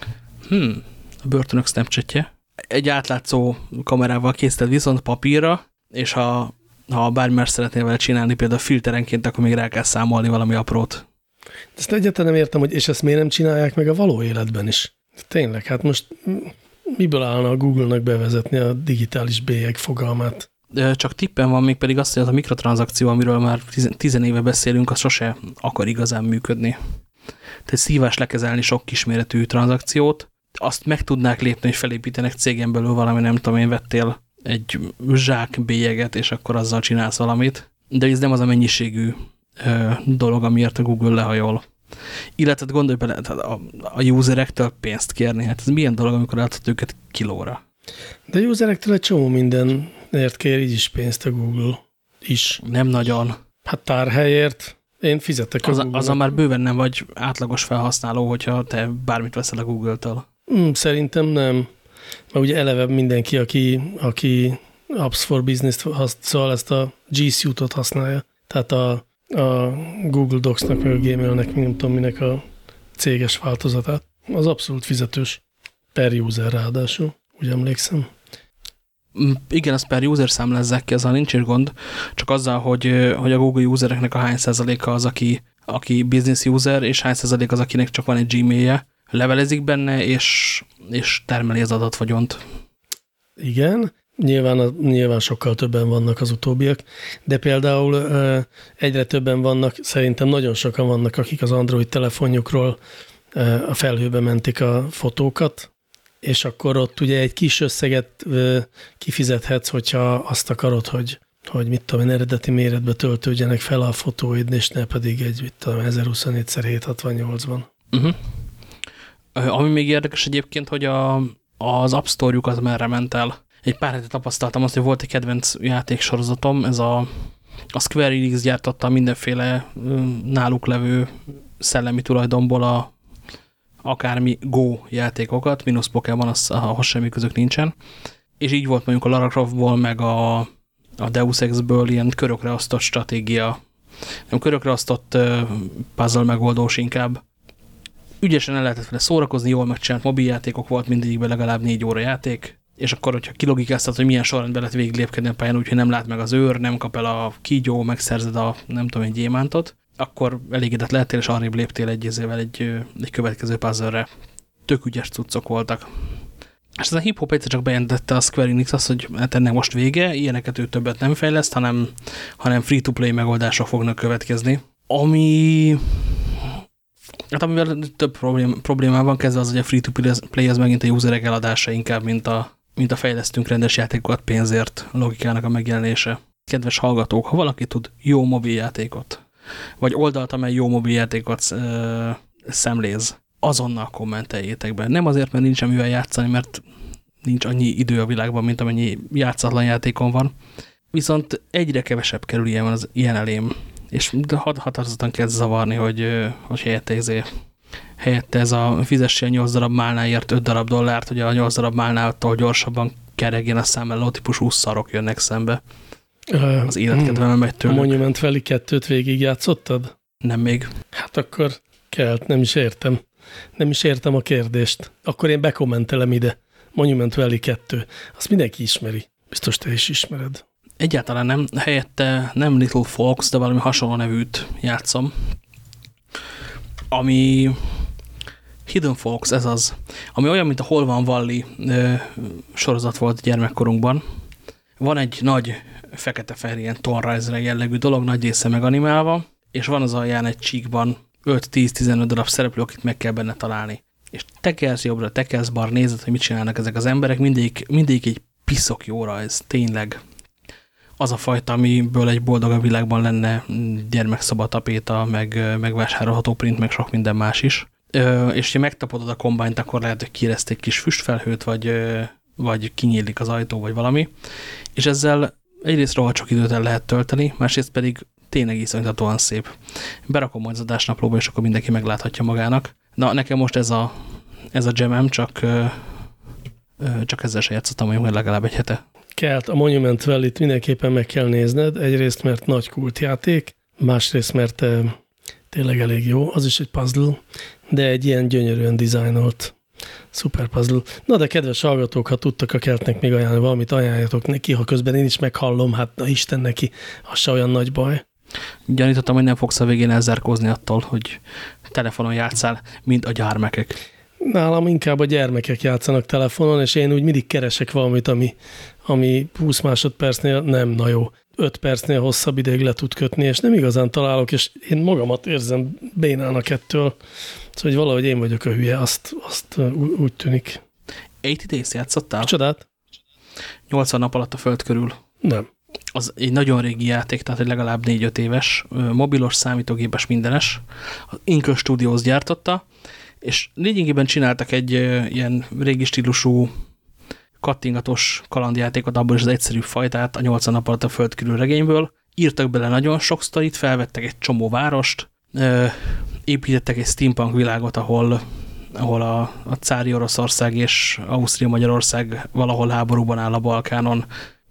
S1: A börtönök Snapchatje. Egy átlátszó kamerával készített viszont papírra, és ha bármilyen szeretnél vele csinálni, például filterenként, akkor még rá kell számolni valami aprót.
S2: Ezt egyáltalán nem értem, hogy és ezt miért nem csinálják meg a való életben is. Tényleg, hát most miből állna a Google-nak bevezetni a digitális bélyeg fogalmát?
S1: Csak tippen van, még pedig azt, hogy az a mikrotranszakció, amiről már 10 éve beszélünk, az sose akar igazán működni. Tehát szívás lekezelni sok kisméretű tranzakciót, azt meg tudnák lépni, hogy felépítenek cégen belül valami, nem tudom én, vettél egy zsák bélyeget, és akkor azzal csinálsz valamit. De ez nem az a mennyiségű dolog, amiért a Google lehajol. Illetve gondolj bele, a userektől pénzt kérni. Hát ez milyen dolog, amikor adhat őket kilóra?
S2: De a userektől egy csomó mindenért kér így is pénzt a Google is.
S1: Nem nagyon.
S2: Hát tárhelyért. Én fizetek a Google-nak.
S1: Azzal már bőven nem vagy átlagos felhasználó, hogyha te bármit veszel a Google-től.
S2: Szerintem nem. Mert ugye eleve mindenki, aki Apps for Business szóval ezt a G Suite-ot használja. Tehát a Google Docs-nak, meg a Gmail-nek, nem tudom minek a céges változatát. Az abszolút fizetős. Per user ráadásul, úgy emlékszem.
S1: Igen, az per user számlázzák ki, azzal nincs is gond, csak azzal, hogy a Google usereknek a hány százaléka az, aki business user, és hány százalék az, akinek csak van egy Gmailje, levelezik benne, és termeli az adatvagyont.
S2: Igen, nyilván sokkal többen vannak az utóbbiak, de például egyre többen vannak, szerintem nagyon sokan vannak, akik az Android telefonjukról a felhőbe mentik a fotókat, és akkor ott ugye egy kis összeget kifizethetsz, hogyha azt akarod, hogy mit tudom én, eredeti méretbe töltődjenek fel a fotóid, és ne pedig egy, mit tudom, 1024x768-ban.
S1: Ami még érdekes egyébként, hogy az App Store-jukat merre ment el. Egy pár hete tapasztaltam azt, hogy volt egy kedvenc játéksorozatom, ez a Square Enix gyártotta mindenféle náluk levő szellemi tulajdonból akármi Go játékokat, mínusz Pokémon, ahhoz semmi közük nincsen. És így volt mondjuk a Lara Croftból, meg a Deus Ex-ből ilyen körökre osztott stratégia, nem körökre osztott puzzle megoldós inkább. Ügyesen el lehetett vele szórakozni, jól megcsinált mobiljátékok volt, mindegyikben legalább 4 óra játék, és akkor, hogyha kilogikáztat, hogy milyen sorrendben lehet végiglépkedni a pályán, úgyhogy nem lát meg az őr, nem kap el a kígyó, megszerzed a nem tudom, egy gyémántot, akkor elégedett lehettél, és arrébb léptél egy következő puzzle-re. Tök ügyes cuccok voltak.
S2: És
S1: ez a hip-hop egyszer csak bejelentette a Square Enix azt, hogy hát ennek most vége, ilyeneket ő többet nem fejleszt, hanem free-to-play megoldások fognak következni. Amivel több problémában van, kezdve az, hogy a free-to-play az megint a userek eladása inkább, mint a fejlesztünk rendes játékokat pénzért logikának a megjelenése. Kedves hallgatók, ha valaki tud jó mobiljátékot, vagy oldalt, amely jó mobiljátékot szemléz, azonnal kommenteljétek be. Nem azért, mert nincs mivel játszani, mert nincs annyi idő a világban, mint amennyi játszatlan játékon van. Viszont egyre kevesebb kerül ilyen elém. És határozottan kezd zavarni, hogy helyette ez a fizessél 8 darab málnáért $5, hogy a 8 darab málnától gyorsabban keregjen, a számálló típusú szarok jönnek szembe. Az életkedvemben megy tőlük.
S2: A Monument Valley 2-t végigjátszottad?
S1: Nem még.
S2: Hát akkor kelt, nem is értem. Nem is értem a kérdést. Akkor én bekommentelem ide. Monument Valley 2. Azt mindenki ismeri. Biztos te is ismered.
S1: Egyáltalán nem. Helyette nem Little Folks, de valami hasonló nevűt játszom. Ami Hidden Folks, ez az. Ami olyan, mint a Hol van Valley sorozat volt gyermekkorunkban. Van egy nagy fekete-fehér ilyen Tomb Raider jellegű dolog, nagy része meganimálva, és van az alján egy csíkban 5-10-15 darab szereplő, akit meg kell benne találni. És tekersz jobbra, tekersz balra, nézed, hogy mit csinálnak ezek az emberek, mindig egy piszok jó rajz, tényleg. Az a fajta, amiből egy boldogabb világban lenne gyermekszobatapéta, meg vásárolható print, meg sok minden más is. És ha megtapodod a kombányt, akkor lehet, hogy kireszt egy kis füstfelhőt, vagy kinyílik az ajtó, vagy valami. És ezzel egyrészt rohadt sok időt el lehet tölteni, másrészt pedig tényleg iszonytatóan szép. Berakom majd az adásnaplóba, és akkor mindenki megláthatja magának. Na, nekem most ez a jamem, csak ezzel se játszottam, hogy legalább egy hete.
S2: Kelt, a Monument Valley-t mindenképpen meg kell nézned, egyrészt, mert nagy kultjáték, másrészt, mert tényleg elég jó, az is egy puzzle, de egy ilyen gyönyörűen dizájnolt szuper puzzle. Na de kedves hallgatók, ha tudtak a Keltnek még ajánlani valamit, ajánljatok neki, ha közben én is meghallom, hát na Isten neki, az se olyan nagy baj.
S1: Gyanítottam, hogy nem fogsz a végén elzárkózni attól, hogy telefonon játszál, mint a gyermekek.
S2: Nálam inkább a gyermekek játszanak telefonon, és én úgy mindig keresek valamit, ami 20 másodpercnél nem, na jó, 5 percnél hosszabb ideig le tud kötni, és nem igazán találok, és én magamat érzem bénának ettől, szóval valahogy én vagyok a hülye, azt úgy tűnik.
S1: 80 Days játszottál?
S2: Csodát?
S1: 80 nap alatt a föld körül.
S2: Nem.
S1: Az egy nagyon régi játék, tehát legalább 4-5 éves, mobilos, számítógépes, mindenes. Az Inco Studios gyártotta, és lényegében csináltak egy ilyen régi stílusú kattingatos kalandjátékot, abból is az egyszerű fajtát, a 80 nap alatt a föld körül regényből. Írtak bele nagyon sok sztorit, felvettek egy csomó várost, építettek egy steampunk világot, ahol a cári Oroszország és Ausztria-Magyarország valahol háborúban áll a Balkánon.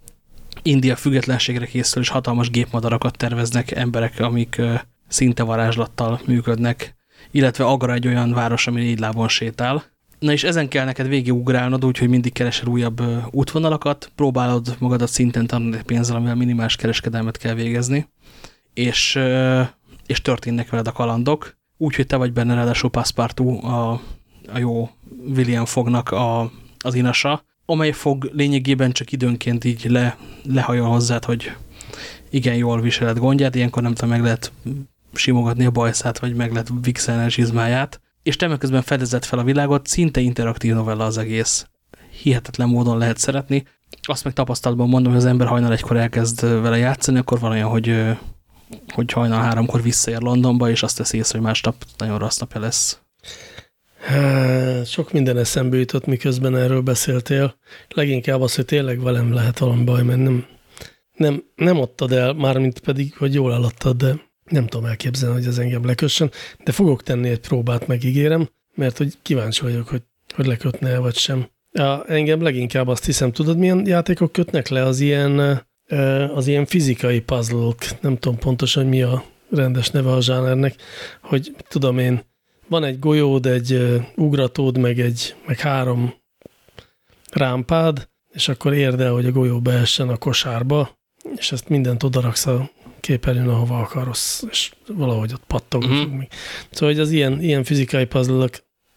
S1: India függetlenségre készül, és hatalmas gépmadarakat terveznek emberek, amik szinte varázslattal működnek, illetve Agra egy olyan város, ami 4 lábon sétál. Na és ezen kell neked végigugrálnod, úgyhogy mindig keresel újabb útvonalakat, próbálod magadat szinten tanulni pénzzel, amivel minimális kereskedelmet kell végezni, és történnek veled a kalandok, úgyhogy te vagy benne ráadásul Passepartout, a jó William Fognak az inasa, amely fog lényegében csak időnként így lehajol hozzád, hogy igen, jól viseled gondját, ilyenkor nem tudom, meg lehet simogatni a bajszát, vagy meg lehet vixelni a zsizmáját, és te közben fedezed fel a világot, szinte interaktív novella az egész. Hihetetlen módon lehet szeretni. Azt meg tapasztalatban mondom, hogy az ember hajnal 1-kor elkezd vele játszani, akkor van olyan, hogy hajnal 3-kor visszaér Londonba, és azt teszi észre, hogy másnap nagyon rossz napja lesz.
S2: Sok minden eszembe jutott, miközben erről beszéltél. Leginkább az, hogy tényleg velem lehet valami baj, mert nem adtad el, mármint pedig, hogy jól eladtad, de nem tudom elképzelni, hogy ez engem lekössön, de fogok tenni egy próbát, megígérem, mert hogy kíváncsi vagyok, hogy lekötne vagy sem. Engem leginkább azt hiszem, tudod, milyen játékok kötnek le? Az ilyen fizikai puzzle-ok, nem tudom pontosan, mi a rendes neve a zsánernek, hogy tudom én, van egy golyód, egy ugratód, meg 3 rámpád, és akkor érd el, hogy a golyó beessen a kosárba, és ezt mindent odaraksz a képernyőn, ahova akarsz, és valahogy ott pattog. Szóval, hogy az ilyen fizikai puzzle-ok,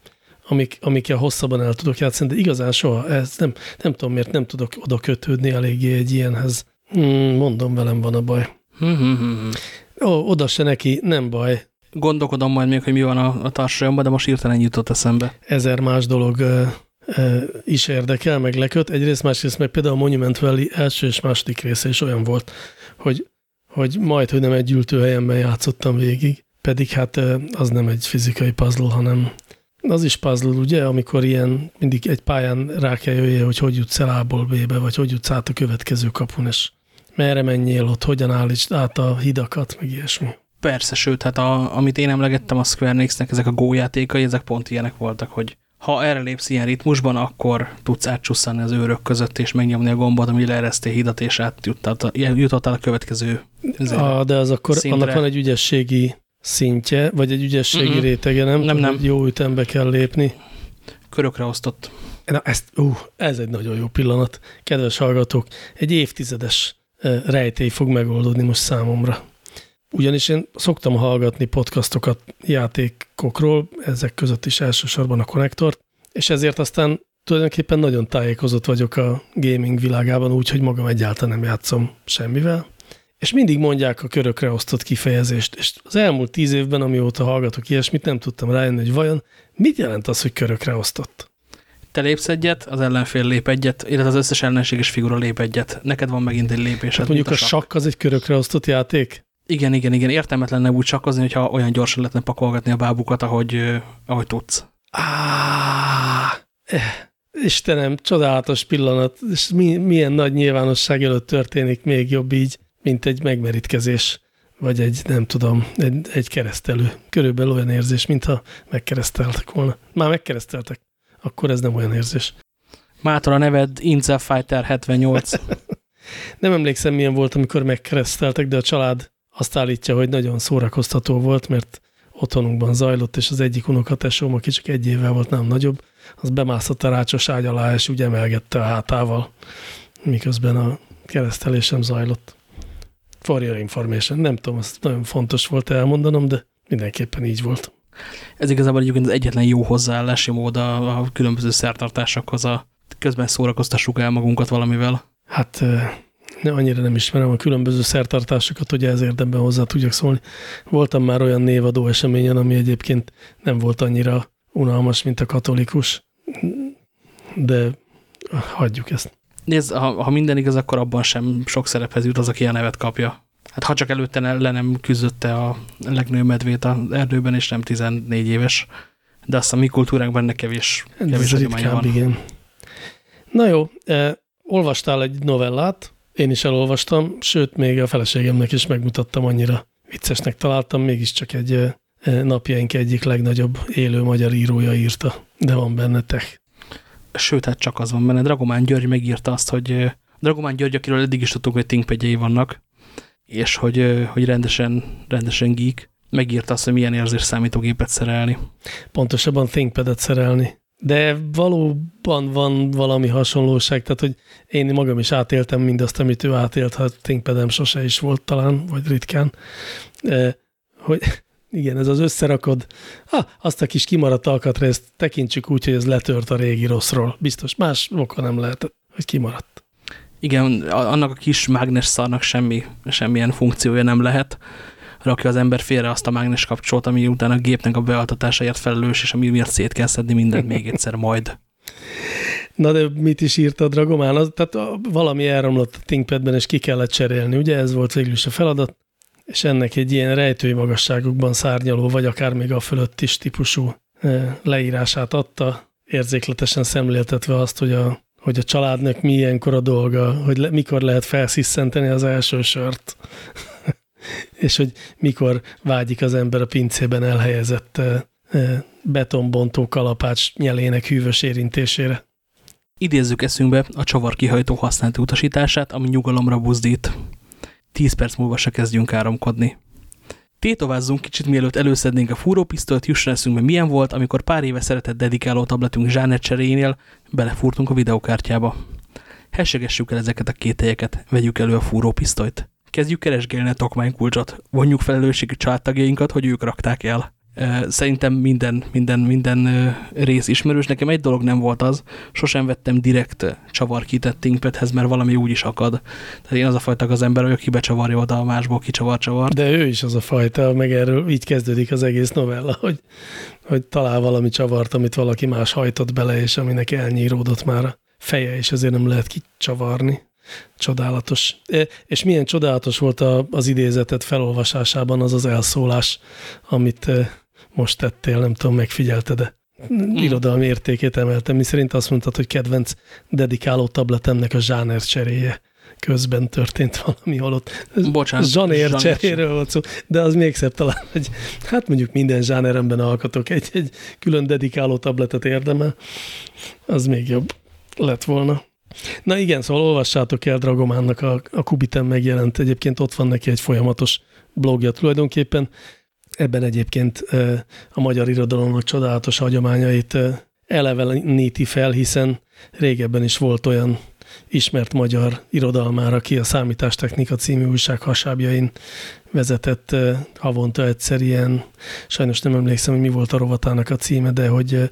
S2: amikkel hosszabban el tudok játszani, de igazán soha, ez nem tudom miért nem tudok oda kötődni eléggé egy ilyenhez. Mondom, velem van a baj. Oda se neki, nem baj.
S1: Gondolkodom majd még, hogy mi van a társadalomban, de most hirtelen jutott eszembe.
S2: 1000 más dolog is érdekel, meg leköt. Egyrészt, másrészt meg például a Monument Valley első és második része is olyan volt, hogy majd nem egy ültőhelyemben játszottam végig, pedig hát az nem egy fizikai puzzle, hanem az is puzzle, ugye, amikor ilyen mindig egy pályán rá kell jöjjél, hogy jutsz el A-ból B-be, vagy hogy jutsz át a következő kapun, és merre menjél ott, hogyan állítsd át a hidakat, meg ilyesmi.
S1: Persze, sőt, hát amit én emlegettem a Square Enixnek, ezek a Go játékai, ezek pont ilyenek voltak, hogy ha erre lépsz ilyen ritmusban, akkor tudsz átcsusszani az őrök között, és megnyomni a gombot, ami leeresztél hidat, és jutottál a következő
S2: de az akkor
S1: szintre.
S2: Annak van egy ügyességi szintje, vagy egy ügyességi rétege, nem. Jó ütembe kell lépni.
S1: Körökre osztott.
S2: Na, ez egy nagyon jó pillanat. Kedves hallgatók, egy évtizedes rejtély fog megoldódni most számomra. Ugyanis én szoktam hallgatni podcastokat játékokról, ezek között is elsősorban a Konnektort, és ezért aztán tulajdonképpen nagyon tájékozott vagyok a gaming világában, úgyhogy magam egyáltalán nem játszom semmivel. És mindig mondják a körökre osztott kifejezést, és az elmúlt 10 évben, amióta hallgatok ilyesmit, nem tudtam rájönni, hogy vajon mit jelent az, hogy körökre osztott?
S1: Te lépsz egyet, az ellenfél lép egyet, illetve az összes ellenséges figura lép egyet. Neked van megint egy lépésed.
S2: Hát mondjuk a sakk az egy körökre osztott játék?
S1: Igen. Értelmetlen úgy sakkozni, hogyha olyan gyorsan lehetne pakolgatni a bábukat, ahogy tudsz.
S2: Istenem, csodálatos pillanat, és milyen nagy nyilvánosság előtt történik, még jobb így, mint egy megmerítkezés, vagy egy, nem tudom, egy keresztelő. Körülbelül olyan érzés, mintha megkereszteltek volna. Már megkereszteltek, akkor ez nem olyan érzés.
S1: Mától a neved Incel Fighter 78.
S2: Nem emlékszem, milyen volt, amikor megkereszteltek, de a család azt állítja, hogy nagyon szórakoztató volt, mert otthonunkban zajlott, és az egyik unokatesóm, aki csak 1 évvel volt, nem nagyobb, az bemászott a rácsos ágy alá, és úgy emelgette a hátával, miközben a keresztelésem zajlott. For your information. Nem tudom, ez nagyon fontos volt elmondanom, de mindenképpen így volt.
S1: Ez igazából egyébként az egyetlen jó hozzáállási mód a különböző szertartásokhoz, közben szórakoztassuk el magunkat valamivel.
S2: Hát annyira nem ismerem a különböző szertartásokat, hogy ez érdemben hozzá tudjak szólni. Voltam már olyan névadó eseményen, ami egyébként nem volt annyira unalmas, mint a katolikus, de hagyjuk ezt.
S1: Nézd, ha minden igaz, akkor abban sem sok szerephez jut az, aki a nevet kapja. Hát ha csak előtte le nem küzdötte a legnőbb medvét az erdőben, és nem 14 éves, de azt a mi kultúránkban ennek kevés hagyománya van.
S2: Igen. Na jó, olvastál egy novellát, én is elolvastam, sőt, még a feleségemnek is megmutattam, annyira viccesnek találtam, mégiscsak egy napjaink egyik legnagyobb élő magyar írója írta, de van benne tech. Sőt,
S1: hát csak az van benne. Dragomán György megírta azt, hogy Dragomán György, akiről eddig is tudtuk, hogy ThinkPadjei vannak, és hogy rendesen geek, megírta azt, hogy milyen érzés számítógépet szerelni. Pontosabban ThinkPadet szerelni. De valóban van valami hasonlóság, tehát hogy én magam is átéltem mindazt, amit ő átélt, ha ThinkPadem sose is volt talán, vagy ritkán, hogy igen, ez az összerakod, azt a kis kimaradt alkatrészt tekintsük úgy, hogy ez letört a régi rosszról. Biztos más oka nem lehetett, hogy kimaradt. Igen, annak a kis mágnes szarnak semmilyen funkciója nem lehet. Rakja az ember félre azt a mágnes kapcsolat, ami utána a gépnek a bealtatásáért felelős, és ami miatt szét kell szedni mindent még egyszer majd. Na de mit is írt a Dragomán? Tehát valami elromlott a ThinkPadben, és ki kellett cserélni. Ugye ez volt végül is a feladat, és ennek egy ilyen rejtői magasságokban szárnyaló, vagy akár még a fölött is típusú leírását adta, érzékletesen szemléltetve azt, hogy a családnak milyenkor a dolga, hogy mikor lehet felsziszenteni az első sört, és hogy mikor vágyik az ember a pincében elhelyezett betonbontó kalapács nyelének hűvös érintésére. Idézzük eszünkbe a csavarkihajtó használati utasítását, ami nyugalomra buzdít. 10 perc múlva se kezdjünk áramkodni. Tétovázzunk kicsit, mielőtt előszednénk a fúrópisztolyt, jusson eszünkbe milyen volt, amikor pár éve szeretett dedikáló tabletünk zsánercseréjénél belefúrtunk a videokártyába. Hessegessük el ezeket a kételyeket, vegyük elő a fúrópisztolyt. Kezdjük keresgélni a tokmánykulcsot, vonjuk felelősségi családtagjainkat, hogy ők rakták el. Szerintem minden rész ismerős. Nekem egy dolog nem volt az, sosem vettem direkt csavarkitet ThinkPadhez, mert valami úgy is akad. Tehát én az a fajta az ember, hogy aki becsavarja oda a másból, kicsavar.
S2: De ő is az a fajta, meg erről így kezdődik az egész novella, hogy talál valami csavart, amit valaki más hajtott bele, és aminek elnyíródott már a feje, és ezért nem lehet kicsavarni. Csodálatos. És milyen csodálatos volt az idézetet felolvasásában az az elszólás, amit most tettél, nem tudom, megfigyelted-e. Irodalmi értékét emeltem, miszerint azt mondtad, hogy kedvenc dedikáló tabletemnek a zsáner cseréje közben történt valami halott.
S1: Bocsánat.
S2: Zsáner cseréről volt szó, de az még szebb talán, hogy hát mondjuk minden zsáneremben alkotok egy külön dedikáló tabletet érdemel, az még jobb lett volna. Na igen, szóval olvassátok el Dragománnak, a Kubiten megjelent, egyébként ott van neki egy folyamatos blogja tulajdonképpen, ebben egyébként a magyar irodalomnak csodálatos hagyományait eleveníti fel, hiszen régebben is volt olyan ismert magyar irodalmár, aki a Számítástechnika című újság hasábjain vezetett havonta egyszer ilyen, sajnos nem emlékszem, hogy mi volt a rovatának a címe, de hogy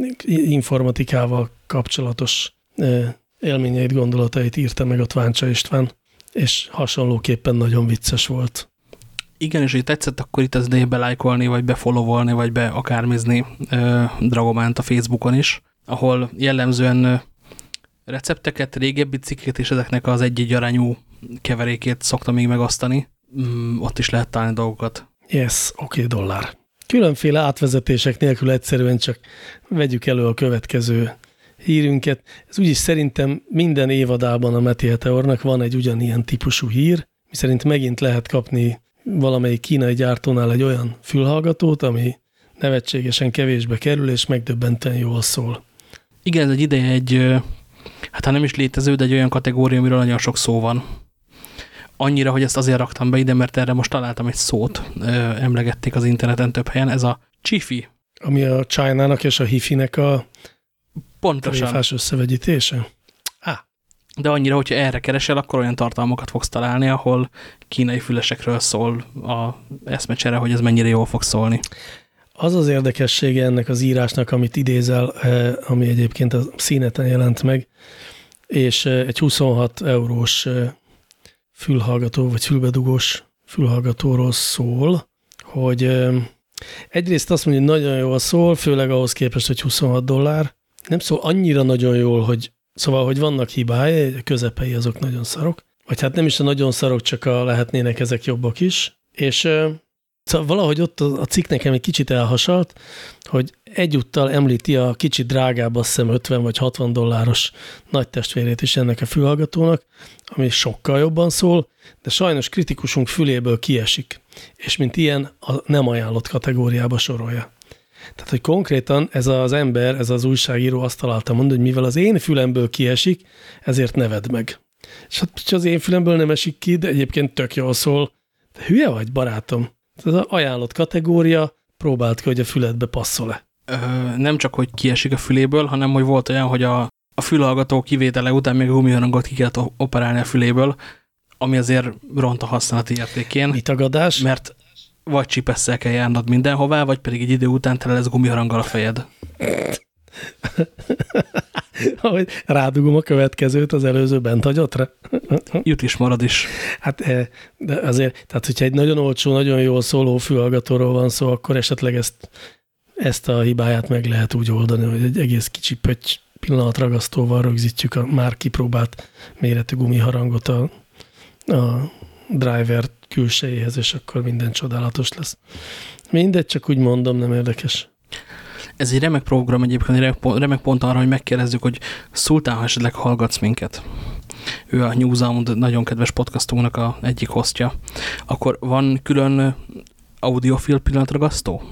S2: informatikával kapcsolatos élményeit, gondolatait írta meg a Tváncsa István, és hasonlóképpen nagyon vicces volt.
S1: Igen, és hogy tetszett, akkor itt az ideje belájkolni, vagy befollowolni, vagy akármizni Dragománt a Facebookon is, ahol jellemzően recepteket, régebbi cikkeket és ezeknek az egy-egy arányú keverékét szoktam még megosztani. Ott is lehet találni dolgokat.
S2: Yes, oké, dollár. Különféle átvezetések nélkül egyszerűen csak vegyük elő a következő hírünket. Ez úgyis szerintem minden évadában a Meteornak van egy ugyanilyen típusú hír, miszerint megint lehet kapni valamelyik kínai gyártónál egy olyan fülhallgatót, ami nevetségesen kevésbe kerül, és megdöbbentően jól szól.
S1: Igen, ez egy ideje hát ha nem is létező, de egy olyan kategória, amiről nagyon sok szó van. Annyira, hogy ezt azért raktam be ide, mert erre most találtam egy szót, emlegették az interneten több helyen, ez a Chifi. Ami
S2: a China-nak és a Hifi-nek a
S1: pontosan
S2: tréfás összevegyítése?
S1: De annyira, hogyha erre keresel, akkor olyan tartalmakat fogsz találni, ahol kínai fülesekről szól a eszmecsere, hogy ez mennyire jól fog szólni.
S2: Az az érdekessége ennek az írásnak, amit idézel, ami egyébként a Színeten jelent meg, és egy 26 eurós fülhallgató, vagy fülbedugós fülhallgatóról szól, hogy egyrészt azt mondja, hogy nagyon jól szól, főleg ahhoz képest, hogy $26. Nem szól annyira nagyon jól, hogy szóval, hogy vannak hibái, a közepei azok nagyon szarok, vagy hát nem is a nagyon szarok, csak lehetnének ezek jobbak is, és szóval valahogy ott a cikk nekem egy kicsit elhasalt, hogy egyúttal említi a kicsit drágább, azt hiszem $50 vagy $60 nagy testvérét is ennek a fülhallgatónak, ami sokkal jobban szól, de sajnos kritikusunk füléből kiesik, és mint ilyen a nem ajánlott kategóriába sorolja. Tehát, hogy konkrétan ez az ember, ez az újságíró azt találta mondani, hogy mivel az én fülemből kiesik, ezért ne vedd meg. És hát az én fülemből nem esik ki, de egyébként tök jól szól. De hülye vagy, barátom? Ez az ajánlott kategória, próbáld ki, hogy a füledbe passzol-e.
S1: Nem csak, hogy kiesik a füléből, hanem, hogy volt olyan, hogy a fülhallgató kivétele után még a gumiharangot ki kellett operálni a füléből, ami azért ront a használati értékén.
S2: Mi tagadás?
S1: Mert vagy csipesszel kell járnod mindenhová, vagy pedig egy idő után tele lesz gumiharanggal a fejed.
S2: Ahogy rádugom a következőt az előző benthagyatra.
S1: Jut is, marad is.
S2: Hát de azért, tehát hogyha egy nagyon olcsó, nagyon jól szóló fülhallgatóról van szó, akkor esetleg ezt a hibáját meg lehet úgy oldani, hogy egy egész kicsi pötty pillanatragasztóval rögzítjük a már kipróbált méretű gumiharangot a driver külsejéhez, és akkor minden csodálatos lesz. Mindegy, csak úgy mondom, nem érdekes.
S1: Ez egy remek program egyébként, remek pont arra, hogy megkérdezzük, hogy Szultán, ha esetleg hallgatsz minket, ő a Newsound nagyon kedves podcastunknak a egyik hostja, akkor van külön audiofil pillanatragasztó?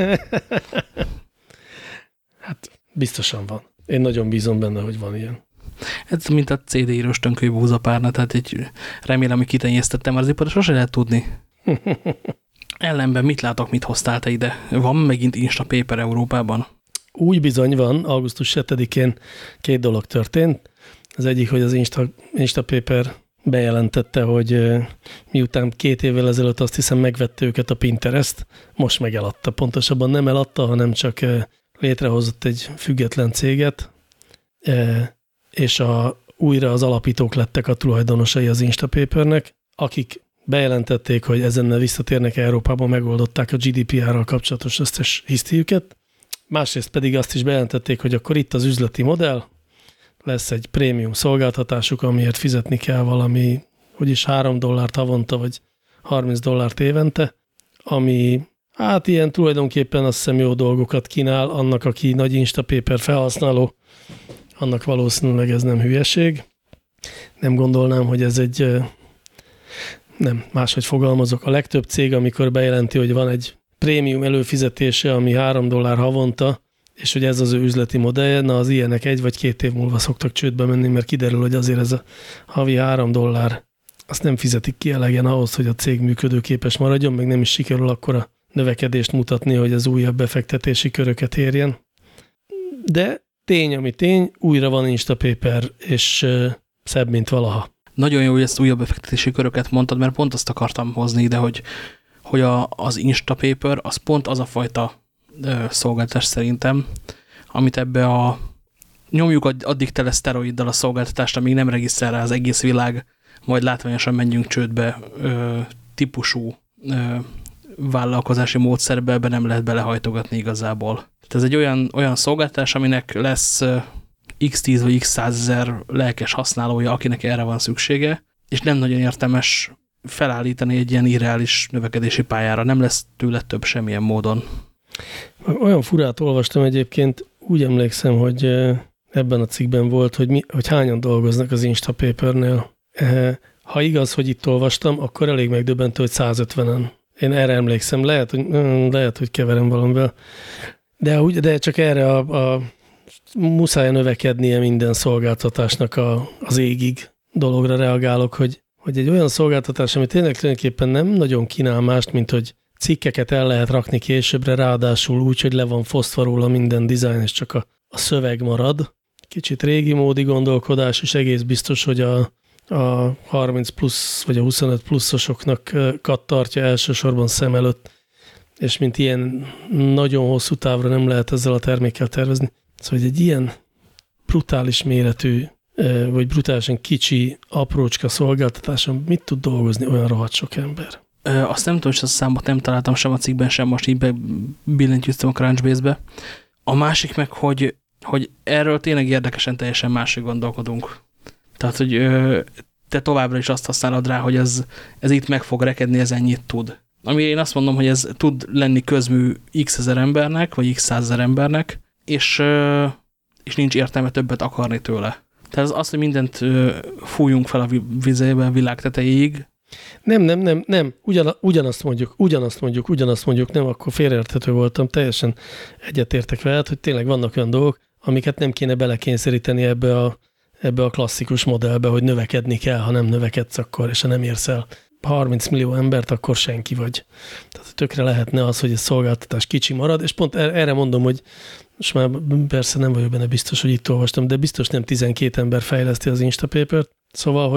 S2: Hát biztosan van. Én nagyon bízom benne, hogy van ilyen.
S1: Ez mint a CD-írós tönkölyű búzapárna, tehát remélem, hogy kitenyésztettem, mert az iparra sose lehet tudni. Ellenben mit látok, mit hoztál te ide? Van megint Instapaper Európában?
S2: Úgy bizony van, augusztus 7-én 2 dolog történt. Az egyik, hogy az Instapaper bejelentette, hogy miután 2 évvel ezelőtt azt hiszem megvette őket a Pinterest, most meg eladta. Pontosabban nem eladta, hanem csak létrehozott egy független céget, és újra az alapítók lettek a tulajdonosai az Instapapernek, akik bejelentették, hogy ezennel visszatérnek Európába, megoldották a GDPR-ral kapcsolatos összes hisztiüket. Másrészt pedig azt is bejelentették, hogy akkor itt az üzleti modell, lesz egy prémium szolgáltatásuk, amiért fizetni kell valami, úgyis $3 havonta, vagy $30 évente, ami hát ilyen tulajdonképpen azt hiszem jó dolgokat kínál annak, aki nagy Instapaper felhasználó, annak valószínűleg ez nem hülyeség. Nem gondolnám, hogy ez nem, máshogy fogalmazok. A legtöbb cég, amikor bejelenti, hogy van egy prémium előfizetése, ami $3 havonta, és hogy ez az ő üzleti modellje, na az ilyenek 1 vagy 2 év múlva szoktak csődbe menni, mert kiderül, hogy azért ez a havi $3, azt nem fizetik ki elegen ahhoz, hogy a cég működőképes maradjon, meg nem is sikerül akkora növekedést mutatni, hogy az újabb befektetési köröket érjen. De tény, ami tény, újra van Instapaper, és szebb, mint valaha.
S1: Nagyon jó, hogy ezt újabb befektetési köröket mondtad, mert pont azt akartam hozni ide, hogy az Instapaper az pont az a fajta szolgáltatás szerintem, amit ebbe nyomjuk addig tele szteroiddal a szolgáltatást, amíg nem regisztrál rá az egész világ, majd látványosan menjünk csődbe típusú vállalkozási módszerbe, ebbe nem lehet belehajtogatni igazából. Tehát ez egy olyan szolgáltatás, aminek lesz x10 vagy x100 ezer lelkes használója, akinek erre van szüksége, és nem nagyon értelmes felállítani egy ilyen irreális növekedési pályára. Nem lesz tőle több semmilyen módon.
S2: Olyan furát olvastam egyébként, úgy emlékszem, hogy ebben a cikkben volt, hogy hányan dolgoznak az Instapapernél. Ha igaz, hogy itt olvastam, akkor elég megdöbbentő, hogy 150-en. Én erre emlékszem, lehet, hogy keverem valamivel. De csak erre a muszáj növekednie minden szolgáltatásnak az égig dologra reagálok, hogy egy olyan szolgáltatás, ami tulajdonképpen nem nagyon kínál mást, mint hogy cikkeket el lehet rakni későbbre, ráadásul úgy, hogy le van fosztva róla minden dizájn, és csak a szöveg marad. Kicsit régi módi gondolkodás, és egész biztos, hogy a 30 plusz vagy a 25 pluszosoknak tartja elsősorban szem előtt, és mint ilyen nagyon hosszú távra nem lehet ezzel a termékkel tervezni. Szóval egy ilyen brutális méretű, vagy brutálisan kicsi, aprócska szolgáltatáson mit tud dolgozni olyan rohadt sok ember?
S1: Azt nem tudom, hogy azt a számot nem találtam sem a cikkben, sem most így billentyűztem a Crunchbase-be. A másik meg, hogy erről tényleg érdekesen teljesen másik gondolkodunk. Tehát, hogy te továbbra is azt használod rá, hogy ez itt meg fog rekedni, ez ennyit tud. Ami én azt mondom, hogy ez tud lenni közmű x ezer embernek, vagy x százezer embernek, és nincs értelme többet akarni tőle. Tehát az, hogy mindent fújjunk fel a vizébe a világ tetejéig.
S2: Nem. Ugyanazt mondjuk, nem, akkor félreérthető voltam, teljesen egyetértek veled, hogy tényleg vannak olyan dolgok, amiket nem kéne belekényszeríteni ebbe a klasszikus modellbe, hogy növekedni kell, ha nem növekedsz akkor, és ha nem érsz el 30 millió embert, akkor senki vagy. Tehát tökre lehetne az, hogy a szolgáltatás kicsi marad, és pont erre mondom, hogy most már persze nem vagyok benne biztos, hogy itt olvastam, de biztos nem 12 ember fejleszti az Instapaper-t. Szóval,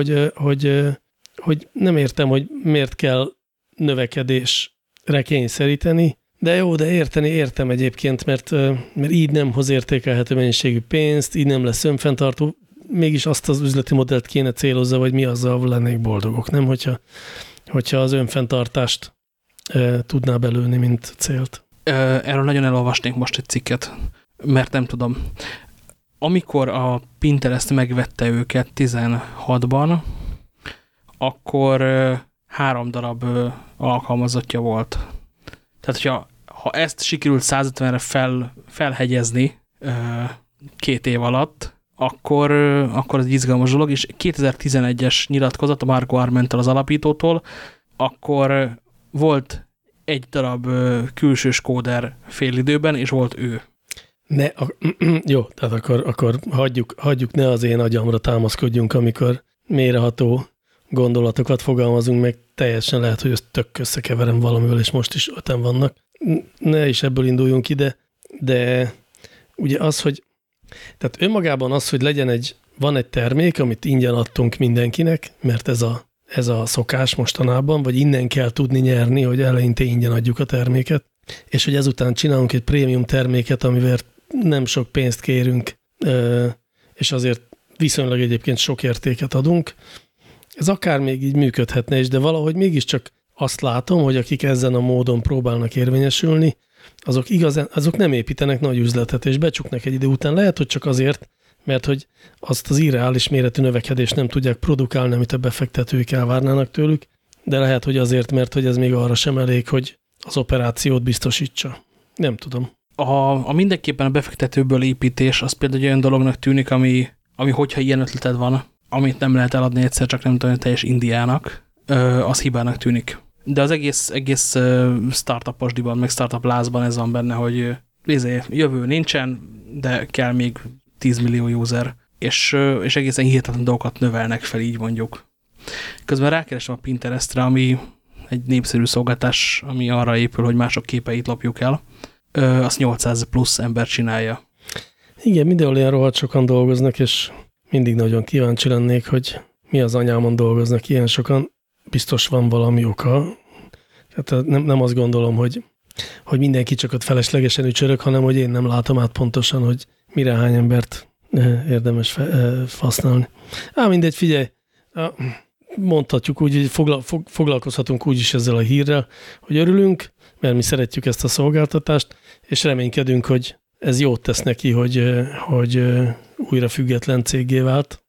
S2: hogy nem értem, hogy miért kell növekedésre kényszeríteni, de jó, de értem egyébként, mert így nem hoz értékelhető mennyiségű pénzt, így nem lesz önfenntartó, mégis azt az üzleti modellt kéne célozza, vagy mi azzal lennék boldogok, nem? Hogyha az önfenntartást tudná belőni, mint célt.
S1: Erről nagyon elolvasnék most egy cikket, mert nem tudom. Amikor a Pinterest megvette őket 16-ban, akkor 3 darab alkalmazottja volt. Tehát, ha ezt sikerült 150-re felhegyezni 2 év alatt, akkor ez egy izgalmas dolog, és 2011-es nyilatkozat a Marco Armental, az alapítótól, akkor volt 1 darab külsős kóder félidőben, és volt ő.
S2: Jó, tehát akkor hagyjuk, ne az én agyamra támaszkodjunk, amikor mélyreható gondolatokat fogalmazunk meg, teljesen lehet, hogy ezt tök összekeverem valamivel, és most is 5-en vannak. Ne is ebből induljunk ide, de ugye az, hogy tehát önmagában az, hogy legyen egy van egy termék, amit ingyen adtunk mindenkinek, mert ez a szokás mostanában, vagy innen kell tudni nyerni, hogy eleinte ingyen adjuk a terméket, és hogy ezután csinálunk egy prémium terméket, amivel nem sok pénzt kérünk, és azért viszonylag egyébként sok értéket adunk. Ez akár még így működhetne is, de valahogy mégiscsak azt látom, hogy akik ezen a módon próbálnak érvényesülni, azok nem építenek nagy üzletet, és becsuknak egy idő után. Lehet, hogy csak azért, mert hogy azt az irreális méretű növekedést nem tudják produkálni, amit a befektetők elvárnának tőlük, de lehet, hogy azért, mert hogy ez még arra sem elég, hogy az operációt biztosítsa. Nem tudom.
S1: A mindenképpen a befektetőből építés, az például olyan dolognak tűnik, ami hogyha ilyen ötleted van, amit nem lehet eladni egyszer, csak nem tudom, teljes Indiának, az hibának tűnik. De az egész startuposdiban, meg startup lázban ez van benne, hogy jövő nincsen, de kell még 10 millió user, és egészen hihetetlen dolgokat növelnek fel, így mondjuk. Közben rákeresem a Pinterestre, ami egy népszerű szolgáltás, ami arra épül, hogy mások képeit lopjuk el. Azt 800 plusz ember csinálja.
S2: Igen, mindenhol ilyen rohadt sokan dolgoznak, és mindig nagyon kíváncsi lennék, hogy mi az anyámon dolgoznak ilyen sokan. Biztos van valami oka. Hát nem azt gondolom, hogy mindenki csak ott feleslegesen ücsörög, hanem hogy én nem látom át pontosan, hogy mire hány embert érdemes használni. Mindegy, figyelj, mondhatjuk úgy, hogy foglalkozhatunk úgy is ezzel a hírrel, hogy örülünk, mert mi szeretjük ezt a szolgáltatást, és reménykedünk, hogy ez jót tesz neki, hogy újra független céggé vált.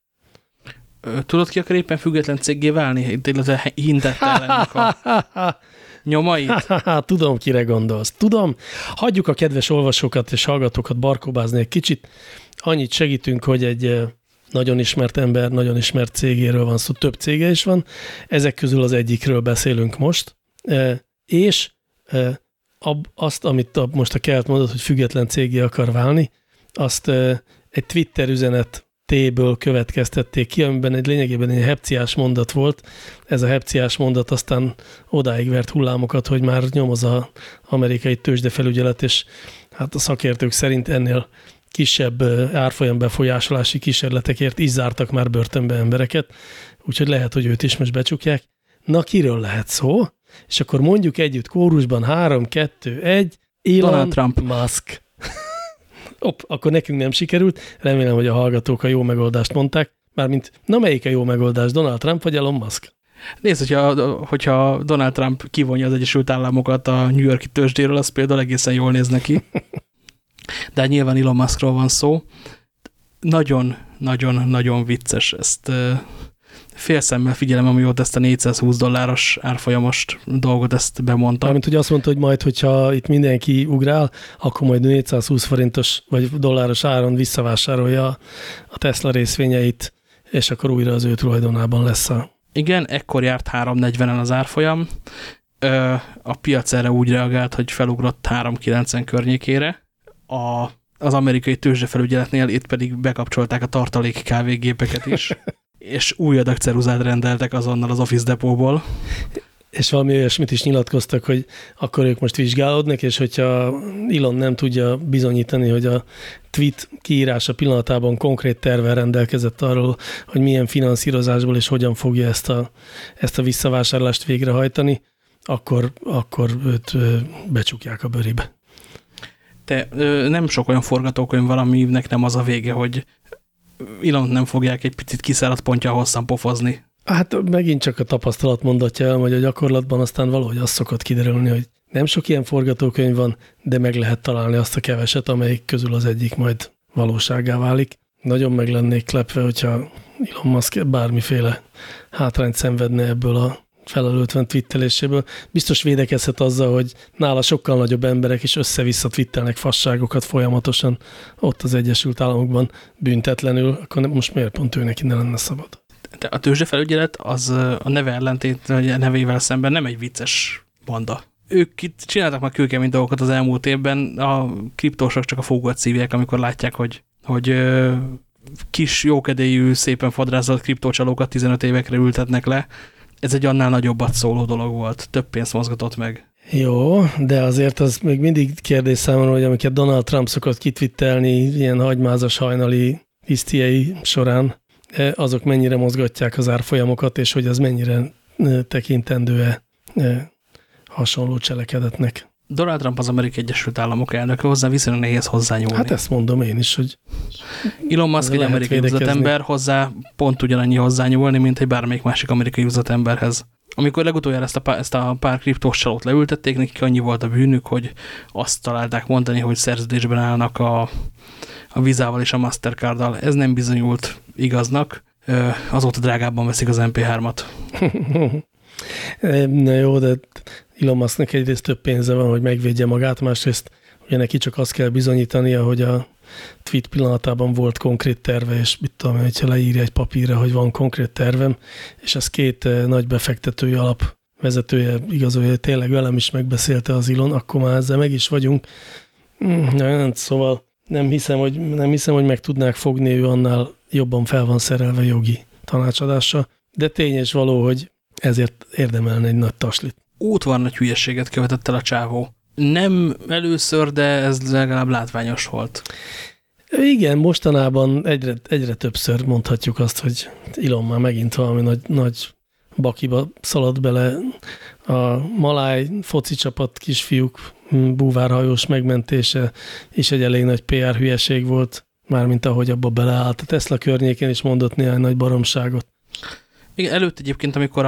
S1: Tudod, ki akar éppen független céggé válni? Illetve hintette ennek a nyomait?
S2: Tudom, kire gondolsz. Tudom, hagyjuk a kedves olvasókat és hallgatókat barkóbázni egy kicsit. Annyit segítünk, hogy egy nagyon ismert ember, nagyon ismert cégéről van szó, több cége is van. Ezek közül az egyikről beszélünk most. És azt, amit most a Kelt mondott, hogy független céggé akar válni, azt egy Twitter üzenetből következtették ki, amiben lényegében egy hepciás mondat volt. Ez a hepciás mondat aztán odáig vert hullámokat, hogy már nyomoz az amerikai tőzsdefelügyelet, és hát a szakértők szerint ennél kisebb árfolyam befolyásolási kísérletekért is zártak már börtönbe embereket, úgyhogy lehet, hogy őt is most becsukják. Na, kiről lehet szó? És akkor mondjuk együtt kórusban 3, 2, 1,
S1: Donald Trump.
S2: Musk. Akkor nekünk nem sikerült. Remélem, hogy a hallgatók a jó megoldást mondták. Mármint, melyik a jó megoldás? Donald Trump vagy Elon Musk?
S1: Nézd, hogyha Donald Trump kivonja az Egyesült Államokat a New York-i tőzsdéről, az például egészen jól néz neki. De nyilván Elon Muskról van szó. Nagyon vicces. Ezt félszemmel figyelem, amióta ezt a $420 árfolyamos dolgot ezt bemondta.
S2: Mármint, hogy azt mondta, hogy majd, hogyha itt mindenki ugrál, akkor majd 420 forintos vagy dolláros áron visszavásárolja a Tesla részvényeit, és akkor újra az ő tulajdonában lesz a...
S1: Igen, ekkor járt 3.40-en az árfolyam. A piac erre úgy reagált, hogy felugrott 3.90 környékére. Az amerikai tőzsdefelügyeletnél itt pedig bekapcsolták a tartalék kávégépeket is, és új adagceruzát rendeltek azonnal az Office Depotból.
S2: És valami olyasmit is nyilatkoztak, hogy akkor ők most vizsgálódnak, és hogyha Elon nem tudja bizonyítani, hogy a tweet kiírása pillanatában konkrét tervvel rendelkezett arról, hogy milyen finanszírozásból és hogyan fogja ezt a visszavásárlást végrehajtani, akkor őt becsukják a bőribe.
S1: Nem sok olyan forgatókönyv van, aminek nem az a vége, hogy Elont nem fogják egy picit kiszáradt pontja hosszan pofozni.
S2: Hát megint csak a tapasztalat mondatja el, hogy a gyakorlatban aztán valahogy az szokott kiderülni, hogy nem sok ilyen forgatókönyv van, de meg lehet találni azt a keveset, amelyik közül az egyik majd valósággá válik. Nagyon meg lennék lepve, hogyha Elon Musk bármiféle hátrányt szenvedne ebből a felelőtlen twitteléséből. Biztos védekezhet azzal, hogy nála sokkal nagyobb emberek is össze-vissza twittelnek fasságokat folyamatosan ott az Egyesült Államokban büntetlenül, akkor most miért pont ő neki ne lenne szabad?
S1: De a tőzsdefelügyelet az a neve ellentét, vagy a nevével szemben nem egy vicces banda. Ők itt csináltak már kőkemény dolgokat az elmúlt évben, a kriptósok csak a fogat szívják, amikor látják, hogy kis, jókedélyű, szépen fodrázott kriptócsalókat 15 évekre ültetnek le. Ez egy annál nagyobbat szóló dolog volt. Több pénzt mozgatott meg.
S2: Jó, de azért az még mindig kérdés számomra, hogy amiket Donald Trump szokott kitvittelni, ilyen hagymázas hajnali hisztiei során, azok mennyire mozgatják az árfolyamokat, és hogy az mennyire tekintendő-e hasonló cselekedetnek.
S1: Donald Trump az Amerikai Egyesült Államok elnöke, hozzá viszonylag nehéz hozzányúlni.
S2: Hát ezt mondom én is, hogy
S1: Elon Musk egy amerikai üzletember, hozzá pont ugyanannyi hozzányúlni, mint egy bármelyik másik amerikai üzletemberhez. Amikor legutoljára ezt a pár kriptós csalót leültették, nekik annyi volt a bűnük, hogy azt találták mondani, hogy szerződésben állnak a Visa-val és a Mastercarddal. Ez nem bizonyult igaznak, azóta drágábban veszik az MP3-at.
S2: Na jó, de Elon Musknak egyrészt több pénze van, hogy megvédje magát, másrészt ugye neki csak azt kell bizonyítania, hogy a tweet pillanatában volt konkrét terve, és mit tudom, hogyha leírja egy papírra, hogy van konkrét tervem, és ez két nagy befektetői alapvezetője igazolja, tényleg velem is megbeszélte az Elon, akkor már ezzel meg is vagyunk. Szóval nem hiszem, hogy meg tudnák fogni, ő annál jobban fel van szerelve jogi tanácsadásra, de tény és való, hogy ezért érdemelne egy nagy taslit.
S1: Útvar nagy hülyeséget követett el a csávó. Nem először, de ez legalább látványos volt.
S2: Igen, mostanában egyre többször mondhatjuk azt, hogy Elon már megint valami nagy bakiba szaladt bele. A maláj foci csapat kisfiúk búvárhajós megmentése is egy elég nagy PR hülyeség volt, mármint ahogy abba beleállt. A Tesla környékén is mondott néhány nagy baromságot.
S1: Igen, előtt egyébként, amikor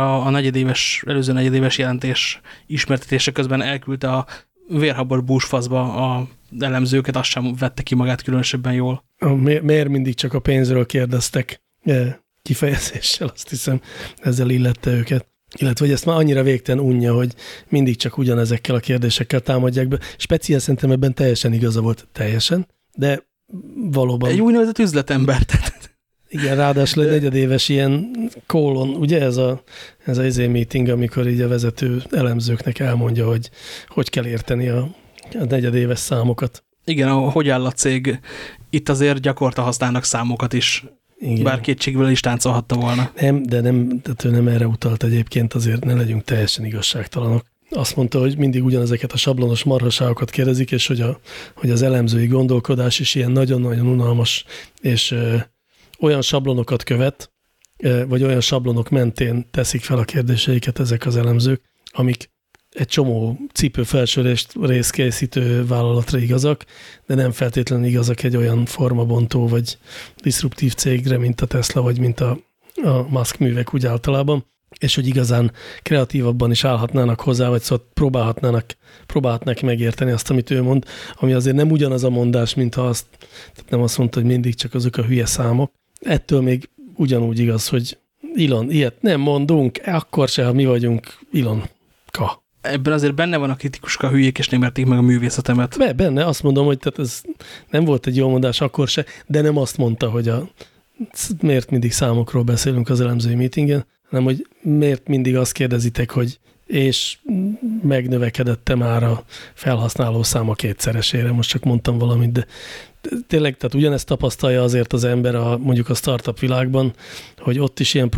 S1: előző negyedéves jelentés ismertetése közben elküldte a vérhabor búsfaszba a elemzőket, azt sem vette ki magát különösebben jól.
S2: Miért mindig csak a pénzről kérdeztek kifejezéssel, azt hiszem, ezzel illette őket. Illetve, hogy ezt már annyira végtelen unja, hogy mindig csak ugyanezekkel a kérdésekkel támadják be. Speciál szerintem ebben teljesen igaza volt. Teljesen, de valóban.
S1: Egy úgynevezett üzletember.
S2: Igen, ráadásul egy negyedéves ilyen kólon, ugye ez a meeting, amikor így a vezető elemzőknek elmondja, hogy kell érteni a negyedéves számokat.
S1: Igen, hogy áll a cég, itt azért gyakorta használnak számokat is. Igen. Bár kétségből is táncolhatta volna.
S2: Tehát ő nem erre utalt egyébként, azért ne legyünk teljesen igazságtalanok. Azt mondta, hogy mindig ugyanezeket a sablonos marhaságokat kérdezik, és hogy az elemzői gondolkodás is ilyen nagyon-nagyon unalmas, és olyan sablonokat követ, vagy olyan sablonok mentén teszik fel a kérdéseiket ezek az elemzők, amik egy csomó cipőfelsőrést részkészítő vállalatra igazak, de nem feltétlenül igazak egy olyan formabontó vagy diszruptív cégre, mint a Tesla, vagy mint a Musk művek úgy általában, és hogy igazán kreatívabban is állhatnának hozzá, vagy szóval próbálhatnák megérteni azt, amit ő mond, ami azért nem ugyanaz a mondás, mint ha tehát nem azt mondta, hogy mindig csak azok a hülye számok. Ettől még ugyanúgy igaz, hogy Elon, ilyet nem mondunk, akkor se, ha mi vagyunk Elon-ka.
S1: Ebben azért benne van a kritikuska hülyék, és nem érték meg a művészetemet.
S2: Benne, azt mondom, hogy tehát ez nem volt egy jó mondás akkor se, de nem azt mondta, hogy miért mindig számokról beszélünk az elemzői meetingen, hanem hogy miért mindig azt kérdezitek, hogy és megnövekedette már a felhasználó száma kétszeresére. Most csak mondtam valamit, de tényleg, tehát ugyanezt tapasztalja azért az ember mondjuk a startup világban, hogy ott is ilyen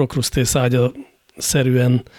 S2: prokrusztészágya-szerűen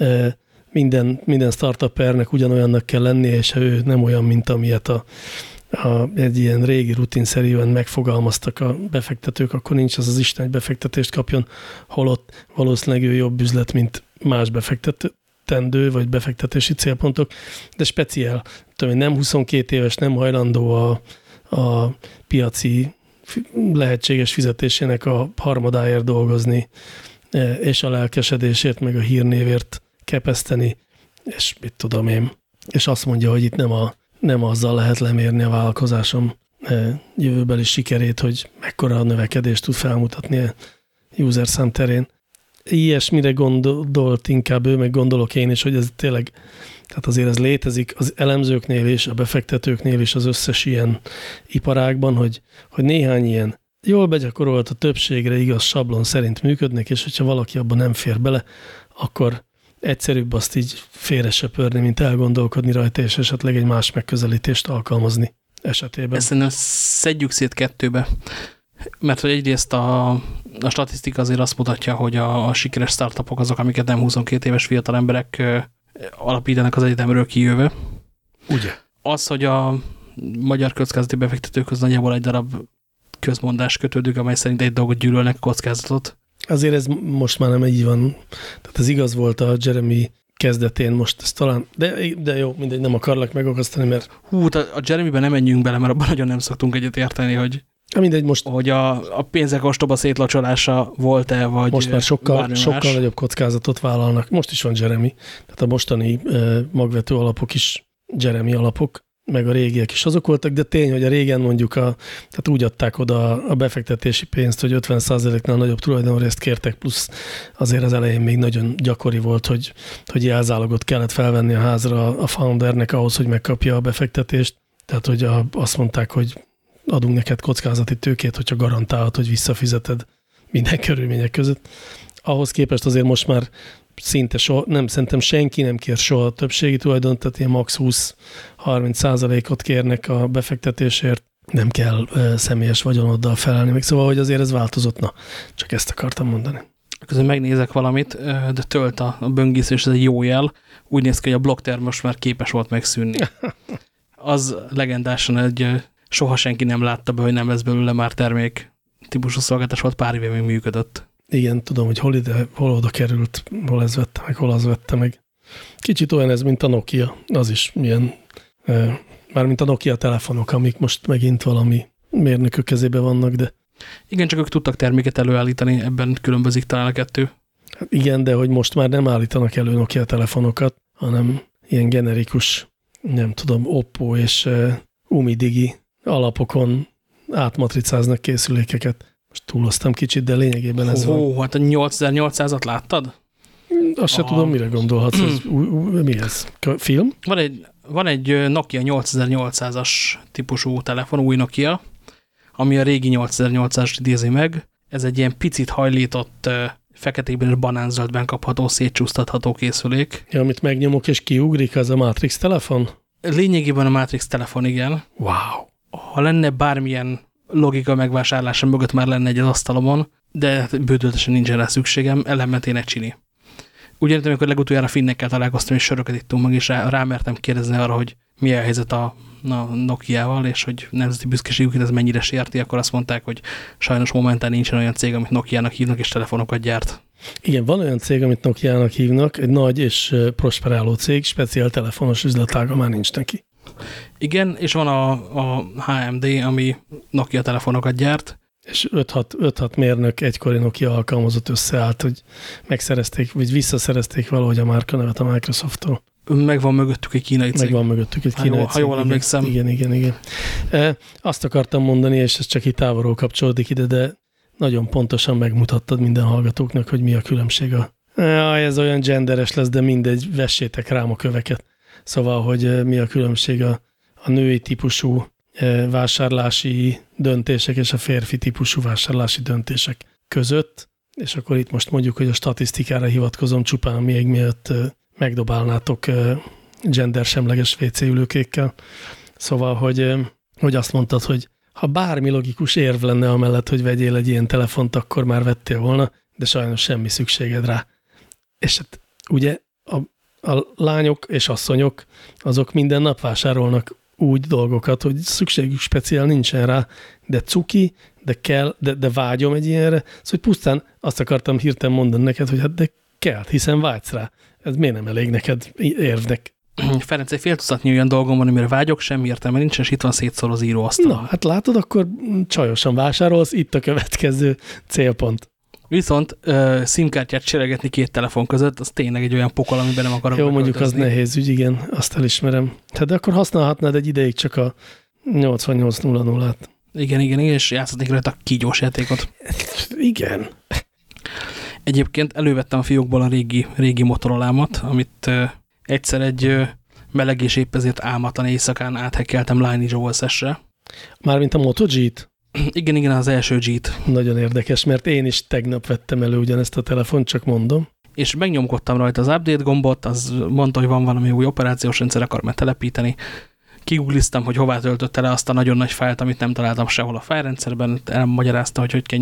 S2: minden startuppernek ugyanolyannak kell lennie, és ha ő nem olyan, mint amilyet egy ilyen régi rutinszerűen megfogalmaztak a befektetők, akkor nincs az Isten, hogy befektetést kapjon, holott valószínűleg ő jobb üzlet, mint más befektetendő, vagy befektetési célpontok, de speciál, tudom, nem 22 éves, nem hajlandó a piaci lehetséges fizetésének a harmadáért dolgozni, és a lelkesedésért, meg a hírnévért kepeszteni, és mit tudom én. És azt mondja, hogy itt nem azzal lehet lemérni a vállalkozásom jövőbeli sikerét, hogy mekkora a növekedést tud felmutatni a user szám terén. Ilyesmire gondolt inkább ő, meg gondolok én is, hogy ez tényleg, tehát azért ez létezik az elemzőknél és a befektetőknél és az összes ilyen iparágban, hogy néhány ilyen jól begyakorolt, a többségre igaz sablon szerint működnek, és hogyha valaki abban nem fér bele, akkor egyszerűbb azt így félresöpörni, mint elgondolkodni rajta, és esetleg egy más megközelítést alkalmazni esetében. Ezt
S1: szerintem szedjük szét kettőbe. Mert hogy egyrészt a statisztika azért azt mutatja, hogy a sikeres startupok azok, amiket nem 22 éves fiatal emberek alapítanak az egyetemről kijöve.
S2: Ugye?
S1: Az, hogy a magyar kockázati befektetőkhöz nagyjából egy darab közmondás kötődik, amely szerint egy dolgot gyűlölnek, kockázatot.
S2: Azért ez most már nem így van. Tehát ez igaz volt a Jeremy kezdetén, most ez talán, de jó, mindegy, nem akarlak megakasztani, mert...
S1: A Jeremyben nem menjünk bele, mert abban nagyon nem szoktunk egyet érteni, hogy,
S2: mindegy, most,
S1: hogy a pénzek ostoba szétlocsolása volt-e, vagy
S2: most már sokkal nagyobb kockázatot vállalnak. Most is van Jeremy, tehát a mostani magvető alapok is Jeremy alapok, meg a régiek is azok voltak, de tény, hogy a régen mondjuk tehát úgy adták oda a befektetési pénzt, hogy 50%-nál nagyobb tulajdonrészt kértek, plusz azért az elején még nagyon gyakori volt, hogy jelzálogot kellett felvenni a házra a foundernek ahhoz, hogy megkapja a befektetést. Tehát, hogy azt mondták, hogy adunk neked kockázati tőkét, hogyha garantálod, hogy visszafizeted minden körülmények között. Ahhoz képest azért most már szinte szerintem senki nem kér soha többségi tulajdont, tehát ilyen max. 20-30%-ot kérnek a befektetésért, nem kell személyes vagyonoddal felelni meg, szóval, hogy azért ez változott, csak ezt akartam mondani.
S1: Közben megnézek valamit, de tölt a böngésző, és ez egy jó jel. Úgy néz ki, hogy a Blockter most már képes volt megszűnni. Az legendásan soha senki nem látta be, hogy nem lesz belőle már termék típusú szolgáltatás volt, pár éve még működött.
S2: Igen, tudom, hogy hol oda került, hol ez vette meg, hol az vette meg. Kicsit olyan ez, mint a Nokia. Az is milyen, mármint a Nokia telefonok, amik most megint valami mérnökök kezébe vannak, de...
S1: Igen, csak ők tudtak terméket előállítani, ebben különbözik talán a kettő.
S2: Hát igen, de hogy most már nem állítanak elő Nokia telefonokat, hanem ilyen generikus, nem tudom, Oppo és Umidigi alapokon átmatricáznak készülékeket. Most túloztam kicsit, de lényegében ez van.
S1: Hát a 8800-at láttad?
S2: Azt se tudom, mire gondolhatsz. Mi ez? Film?
S1: Van egy Nokia 8800-as típusú telefon, új Nokia, ami a régi 8800-as idézi meg. Ez egy ilyen picit hajlított, feketében és banánzöldben kapható, szétcsúsztatható készülék.
S2: Ja, amit megnyomok és kiugrik, az a Matrix telefon?
S1: Lényegében a Matrix telefon, igen.
S2: Wow!
S1: Ha lenne bármilyen logika megvásárlása mögött, már lenne egy az asztalomon, de bődöltesen nincsen rá szükségem, ellenmetén csini. Ugyanígy, amikor legutoljára finnekkel találkoztam, és söröket ittunk meg, és rámertem kérdezni arra, hogy mi a helyzet a Nokiával, és hogy nemzeti büszkeségüket ez mennyire sérti, akkor azt mondták, hogy sajnos momentán nincsen olyan cég, amit Nokiának hívnak, és telefonokat gyárt. Igen, van olyan cég, amit Nokiának hívnak, egy nagy és prosperáló cég, speciál telefonos üzletága már nincs neki. Igen, és van a HMD, ami Nokia telefonokat gyárt. És 5-6 mérnök egykori Nokia alkalmazott összeállt, hogy megszerezték, vagy visszaszerezték valahogy a márkanevet a Microsofttól. Megvan mögöttük egy kínai cég. Megvan mögöttük egy kínai cég. Ha jól emlékszem. Igen. Azt akartam mondani, és ez csak itt távolról kapcsolódik ide, de nagyon pontosan megmutattad minden hallgatóknak, hogy mi a különbség. Ez olyan genderes lesz, de mindegy, vessétek rám a köveket. Szóval, hogy mi a különbség a női típusú vásárlási döntések és a férfi típusú vásárlási döntések között, és akkor itt most mondjuk, hogy a statisztikára hivatkozom csupán még mielőtt megdobálnátok gendersemleges WC ülőkékkel. Szóval, hogy azt mondtad, hogy ha bármi logikus érv lenne amellett, hogy vegyél egy ilyen telefont, akkor már vettél volna, de sajnos semmi szükséged rá. És hát ugye a lányok és asszonyok, azok minden nap vásárolnak úgy dolgokat, hogy szükségük speciál nincsen rá, de cuki, de kell, de vágyom egy ilyenre. Szóval pusztán azt akartam hirtelen mondani neked, hogy hát de kell, hiszen vágysz rá. Ez miért nem elég neked érvnek? Ferenc, egy fél tucatnyi olyan dolgom van, amire vágyok, semmi értelme nincsen, és itt van szétszól az íróasztalon. Na, hát látod, akkor csajosan vásárolsz, itt a következő célpont. Viszont SIM-kártyát cserélgetni 2 telefon között, az tényleg egy olyan pokol, amiben nem akarok beköltözni. Jó, mondjuk az nehéz ügy, igen, azt elismerem. Hát de akkor használhatnád egy ideig csak a 8800-át. Igen, és játszhatnék rajta a kígyós játékot. Igen. Egyébként elővettem a fiókból a régi Motorolámat, amit egyszer egy meleg és épp ezért álmatlan éjszakán áthekkeltem Lineage OS-esre. Mármint a Moto G-t? Igen, az első G-t. Nagyon érdekes, mert én is tegnap vettem elő ugyanezt a telefont, csak mondom. És megnyomkodtam rajta az update gombot, az mondta, hogy van valami új operációs rendszer, akar már telepíteni. Kigugliztam, hogy hová töltötte le azt a nagyon nagy fájlt, amit nem találtam sehol a fájlrendszerben, elmagyarázta, hogy kell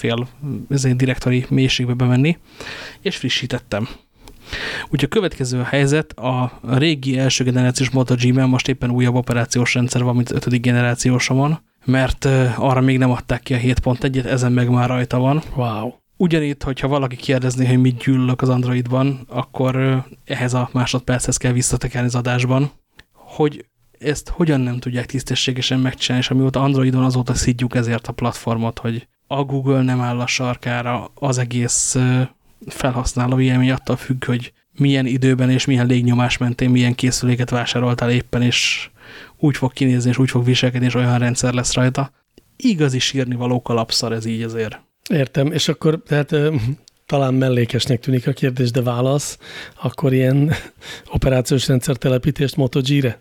S1: 8,5 direktori mélységbe bemenni, és frissítettem. Úgyhogy a következő helyzet, a régi első generációs Moto G-ben most éppen újabb operációs rendszer van, mint 5. generációsomon, mert arra még nem adták ki a 7.1-et, ezen meg már rajta van.
S2: Wow.
S1: Ugyanitt, hogyha valaki kérdezné, hogy mit gyűlölök az Androidban, akkor ehhez a másodperchez kell visszatekerni az adásban, hogy ezt hogyan nem tudják tisztességesen megcsinálni, és amióta Androidon azóta szidjuk ezért a platformot, hogy a Google nem áll a sarkára, az egész felhasználó élmény attól függ, hogy milyen időben és milyen légnyomás mentén milyen készüléket vásároltál éppen, és úgy fog kinézni, és úgy fog viselkedni, és olyan rendszer lesz rajta. Igazi sírni való kalapszar ez így azért.
S2: Értem, és akkor tehát talán mellékesnek tűnik a kérdés, de válasz, akkor ilyen operációs rendszer telepítést Moto G-re?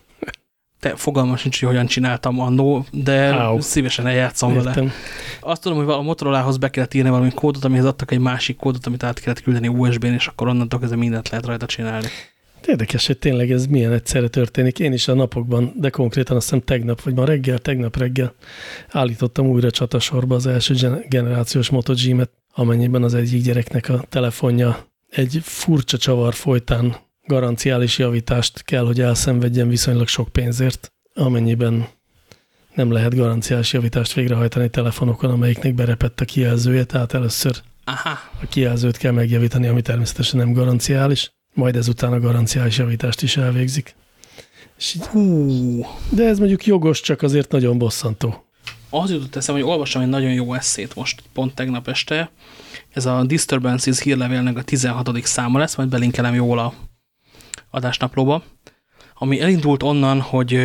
S1: Te fogalmam sincs, hogy hogyan csináltam annó, de szívesen eljátszom vele. Azt tudom, hogy a Motorolához be kellett írni valami kódot, amihez adtak egy másik kódot, amit át kellett küldeni USB-n, és akkor onnantól kezdve mindent lehet rajta csinálni.
S2: Érdekes, hogy tényleg ez milyen egyszerre történik. Én is a napokban, de konkrétan azt hiszem tegnap reggel állítottam újra csatasorba az első generációs Moto G-met, amennyiben az egyik gyereknek a telefonja egy furcsa csavar folytán garanciális javítást kell, hogy elszenvedjen viszonylag sok pénzért, amennyiben nem lehet garanciális javítást végrehajtani telefonokon, amelyiknek berepett a kijelzője, tehát először a kijelzőt kell megjavítani, ami természetesen nem garanciális, majd ezután a garanciális javítást is elvégzik. És így, de ez mondjuk jogos, csak azért nagyon bosszantó.
S1: Az jutott eszembe, hogy olvastam egy nagyon jó esszét most pont tegnap este. Ez a Disturbances hírlevélnek a 16. száma lesz, majd belinkelem jól a adásnaplóba, ami elindult onnan,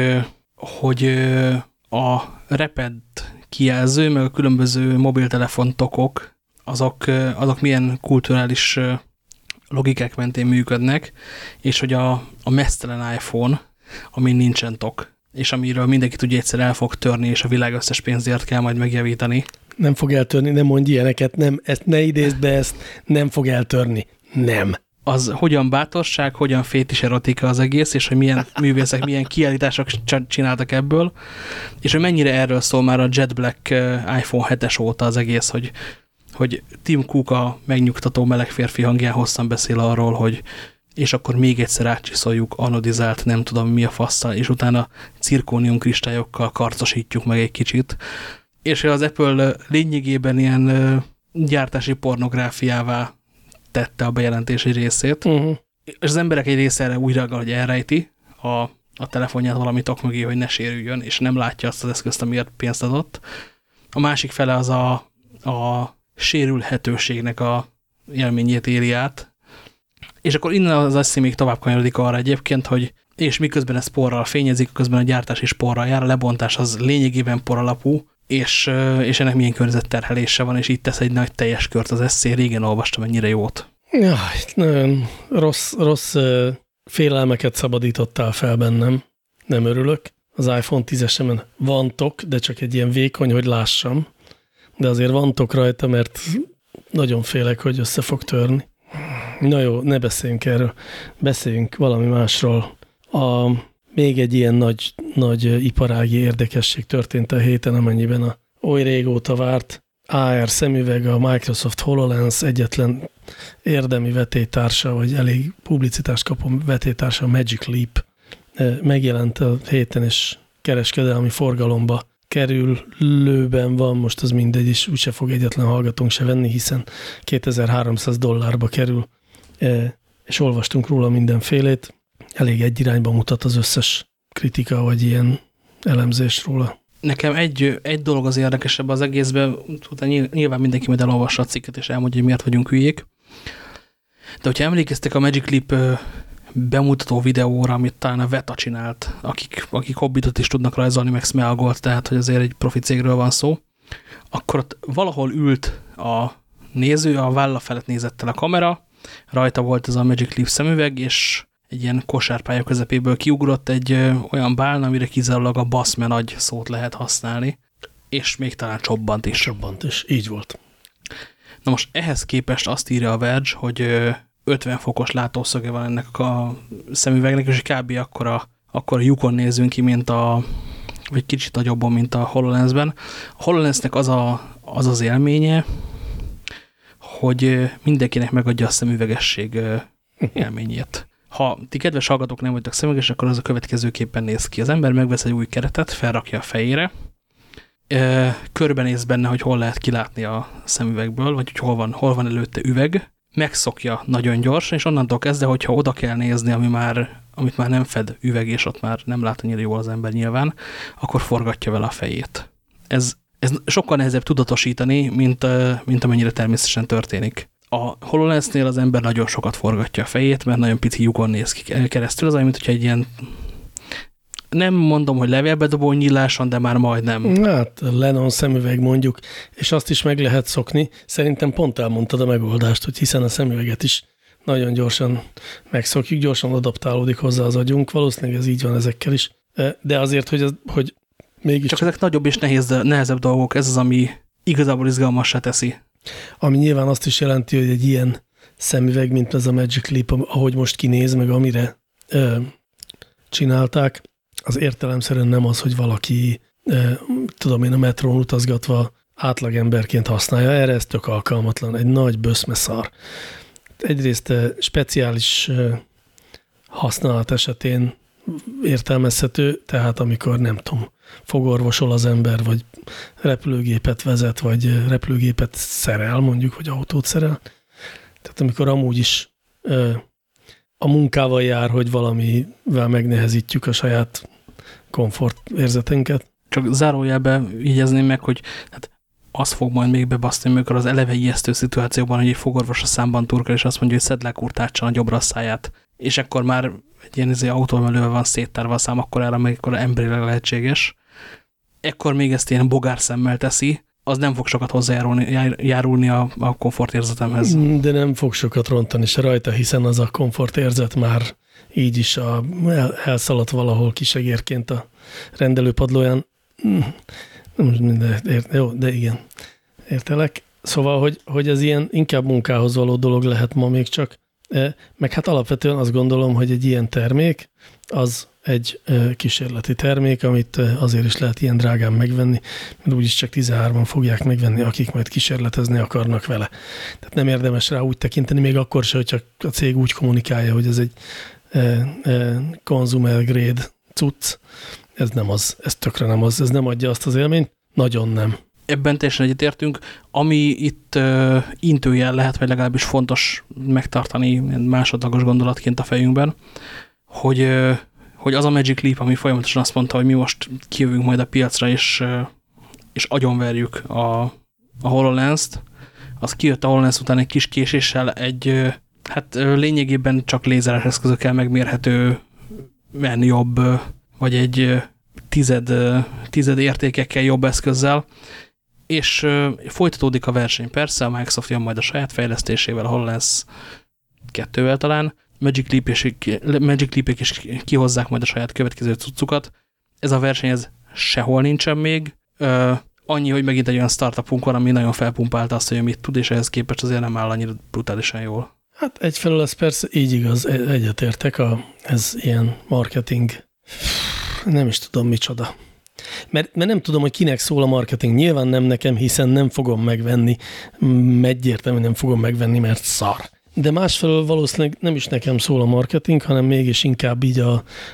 S1: hogy a repett kijelző, meg a különböző mobiltelefon tokok, azok milyen kulturális logikák mentén működnek, és hogy a meztelen iPhone, amin nincsen tok, és amiről mindenki tudja, egyszer el fog törni, és a világ összes pénzért kell majd megjavítani. Nem
S2: fog eltörni, nem mondj ilyeneket, nem, ezt ne idézd be, ezt nem fog eltörni. Nem.
S1: Az hogyan bátorság, hogyan fétis erotika az egész, és hogy milyen művészek, milyen kiállítások csináltak ebből, és hogy mennyire erről szól már a Jet Black iPhone 7-es óta az egész, hogy Tim Cook a megnyugtató meleg férfi hangján hosszan beszél arról, hogy és akkor még egyszer átcsiszoljuk anodizált, nem tudom mi a fasszal, és utána cirkónium kristályokkal karcosítjuk meg egy kicsit. És az Apple lényegében ilyen gyártási pornográfiává tette a bejelentés egy részét, és az emberek egy része erre úgy reagál, hogy elrejti a telefonját valami tok mögé, hogy ne sérüljön, és nem látja azt az eszközt, amiért pénzt adott. A másik fele az a sérülhetőségnek a élményét éli át, és akkor innen az eszé még tovább kanyarodik arra egyébként, hogy és miközben ez porral fényezik, közben a gyártás is porral jár, a lebontás az lényegében por alapú, és ennek milyen környezetterhelése van, és itt tesz egy nagy teljes kört az eszé. Régen olvastam ennyire jót.
S2: Jaj, nagyon rossz félelmeket szabadítottál fel bennem. Nem örülök. Az iPhone 10-esemen van tok, de csak egy ilyen vékony, hogy lássam. De azért van tok rajta, mert nagyon félek, hogy össze fog törni. Na jó, ne beszéljünk erről. Beszéljünk valami másról. Még egy ilyen nagy iparági érdekesség történt a héten, amennyiben a oly régóta várt AR szemüveg, a Microsoft HoloLens egyetlen érdemi vetélytársa, vagy elég publicitást kapó vetélytársa, a Magic Leap megjelent a héten, és kereskedelmi forgalomba kerülőben van, most az mindegy, és úgyse fog egyetlen hallgatónk se venni, hiszen $2300 kerül, és olvastunk róla mindenfélét. Elég egy irányba mutat az összes kritika, vagy ilyen elemzés róla.
S1: Nekem egy dolog az érdekesebb az egészben, nyilván mindenki majd elolvassa a cikket, és elmondja, hogy miért vagyunk hülyék. De hogyha emlékeztek a Magic Leap bemutató videóra, amit talán a Veta csinált, akik Hobbitot is tudnak rajzolni, meg Smeagolt, tehát hogy azért egy profi cégről van szó, akkor ott valahol ült a néző, a válla felett nézett el a kamera, rajta volt ez a Magic Leap szemüveg, és egy ilyen kosárpálya közepéből kiugrott egy olyan bálna, amire kizárólag a baszme nagy szót lehet használni, és még talán csobbant is.
S2: Csobbant is, így volt.
S1: Na most ehhez képest azt írja a Verge, hogy 50 fokos látószöge van ennek a szemüvegnek, és kb. akkor a lyukon nézünk ki, vagy kicsit nagyobban, mint a HoloLensben. A HoloLensnek az élménye, hogy mindenkinek megadja a szemüvegesség élményét. Ha ti kedves hallgatók nem vagytok szemüveges, akkor az a következőképpen néz ki. Az ember megvesz egy új keretet, felrakja a fejére, körbenéz benne, hogy hol lehet kilátni a szemüvegből, vagy hogy hol van előtte üveg, megszokja nagyon gyorsan, és onnantól kezdve, hogyha oda kell nézni, amit már nem fed üveg, és ott már nem lát annyira jól az ember nyilván, akkor forgatja vele a fejét. Ez sokkal nehezebb tudatosítani, mint amennyire természetesen történik. A HoloLens-nél az ember nagyon sokat forgatja a fejét, mert nagyon pici lyukon néz ki keresztül, az olyan, mint hogyha egy ilyen, nem mondom, hogy levélbedobó nyíláson, de már majdnem.
S2: Hát Lennon szemüveg mondjuk, és azt is meg lehet szokni. Szerintem pont elmondtad a megoldást, hogy hiszen a szemüveget is nagyon gyorsan megszokjuk, gyorsan adaptálódik hozzá az agyunk, valószínűleg ez így van ezekkel is. De azért, hogy mégis...
S1: Csak ezek nagyobb és nehezebb dolgok, ez az, ami igazából izgalmassá teszi.
S2: Ami nyilván azt is jelenti, hogy egy ilyen szemüveg, mint ez a Magic Leap, ahogy most kinéz, meg amire csinálták, az értelemszerűen nem az, hogy valaki, tudom én, a metrón utazgatva átlagemberként használja. Erre ez tök alkalmatlan, egy nagy böszmeszar. Egyrészt speciális használat esetén értelmezhető, tehát amikor nem tudom, fogorvosol az ember, vagy repülőgépet vezet, vagy repülőgépet szerel, mondjuk, vagy autót szerel. Tehát amikor amúgy is a munkával jár, hogy valamivel megnehezítjük a saját komfortérzetünket.
S1: Csak zárójelbe igyezném meg, hogy hát az fog majd még bebasztani, amikor az eleve ijesztő szituációban, hogy egy fogorvos a számban turkál, és azt mondja, hogy szedd le kurtáccsal nagyobbra a száját. És akkor már egy ilyen autóemelővel van széttárva a szám, akkor emberileg lehetséges. Ekkor még ezt ilyen bogár szemmel teszi, az nem fog sokat hozzájárulni a komfortérzetemhez.
S2: De nem fog sokat rontani se rajta, hiszen az a komfortérzet már így is elszaladt valahol kisegérként a rendelőpadlóján. Jó, de igen, értelek. Szóval, hogy ez ilyen inkább munkához való dolog lehet ma még csak, meg hát alapvetően azt gondolom, hogy egy ilyen termék az egy kísérleti termék, amit azért is lehet ilyen drágán megvenni, mert úgyis csak 13-an fogják megvenni, akik majd kísérletezni akarnak vele. Tehát nem érdemes rá úgy tekinteni, még akkor se, hogy csak a cég úgy kommunikálja, hogy ez egy consumer grade cucc. Ez nem az, ez tökre nem az, ez nem adja azt az élményt, nagyon nem.
S1: Ebben teljesen egyetértünk. Ami itt intőjel lehet, vagy legalábbis fontos megtartani másodlagos gondolatként a fejünkben, hogy az a Magic Leap, ami folyamatosan azt mondta, hogy mi most kijövünk majd a piacra, és agyonverjük a HoloLens-t, az kijött a HoloLens után egy kis késéssel hát lényegében csak lézeres eszközökkel megmérhető jobb, vagy egy tized értékekkel jobb eszközzel, és folytatódik a verseny. Persze, a Microsoft jön majd a saját fejlesztésével, a HoloLens 2-vel talán, Magic Leap-ek is kihozzák majd a saját következő cuccukat. Ez a verseny ez sehol nincsen még. Annyi, hogy megint egy olyan startupunk van, ami nagyon felpumpálta azt, hogy mit tud, és ehhez képest azért nem áll annyira brutálisan jól.
S2: Hát egyfelől ez persze így igaz, egyetértek, ez ilyen marketing, nem is tudom micsoda. Mert nem tudom, hogy kinek szól a marketing. Nyilván nem nekem, hiszen nem fogom megvenni, egyértelműen nem fogom megvenni, mert szar. De másfelől valószínűleg nem is nekem szól a marketing, hanem mégis inkább így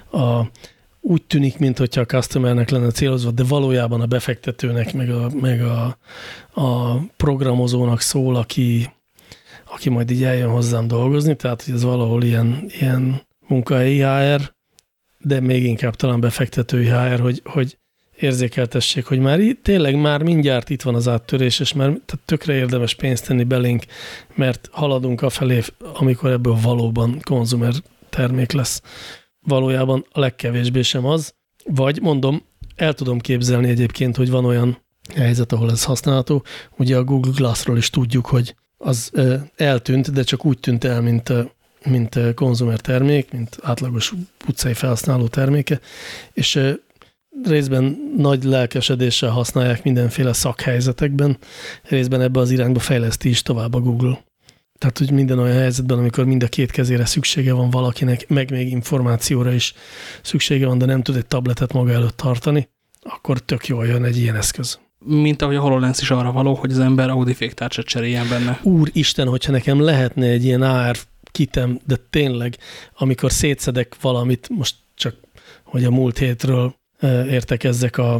S2: úgy tűnik, mintha a customernek lenne célozva, de valójában a befektetőnek, meg a programozónak szól, aki majd így eljön hozzám dolgozni, tehát hogy ez valahol ilyen munkahelyi HR, de még inkább talán befektetői HR, hogy érzékeltessék, hogy tényleg már mindjárt itt van az áttörés, és már tehát tökre érdemes pénzt tenni belénk, mert haladunk afelé, amikor ebből valóban konzumer termék lesz. Valójában a legkevésbé sem az, vagy mondom, el tudom képzelni egyébként, hogy van olyan helyzet, ahol ez használható. Ugye a Google Glassról is tudjuk, hogy az eltűnt, de csak úgy tűnt el, mint konzumer termék, mint átlagos utcai felhasználó terméke, és részben nagy lelkesedéssel használják mindenféle szakhelyzetekben, részben ebbe az irányba fejleszti is tovább a Google. Tehát, hogy minden olyan helyzetben, amikor mind a két kezére szüksége van valakinek, meg még információra is szüksége van, de nem tud egy tabletet maga előtt tartani, akkor tök jól jön egy ilyen eszköz.
S1: Mint ahogy a HoloLens is arra való, hogy az ember audiféktárcsát cseréljen benne.
S2: Úristen, hogyha nekem lehetne egy ilyen AR kitem, de tényleg, amikor szétszedek valamit, most csak, hogy a múlt hétről értekezzek a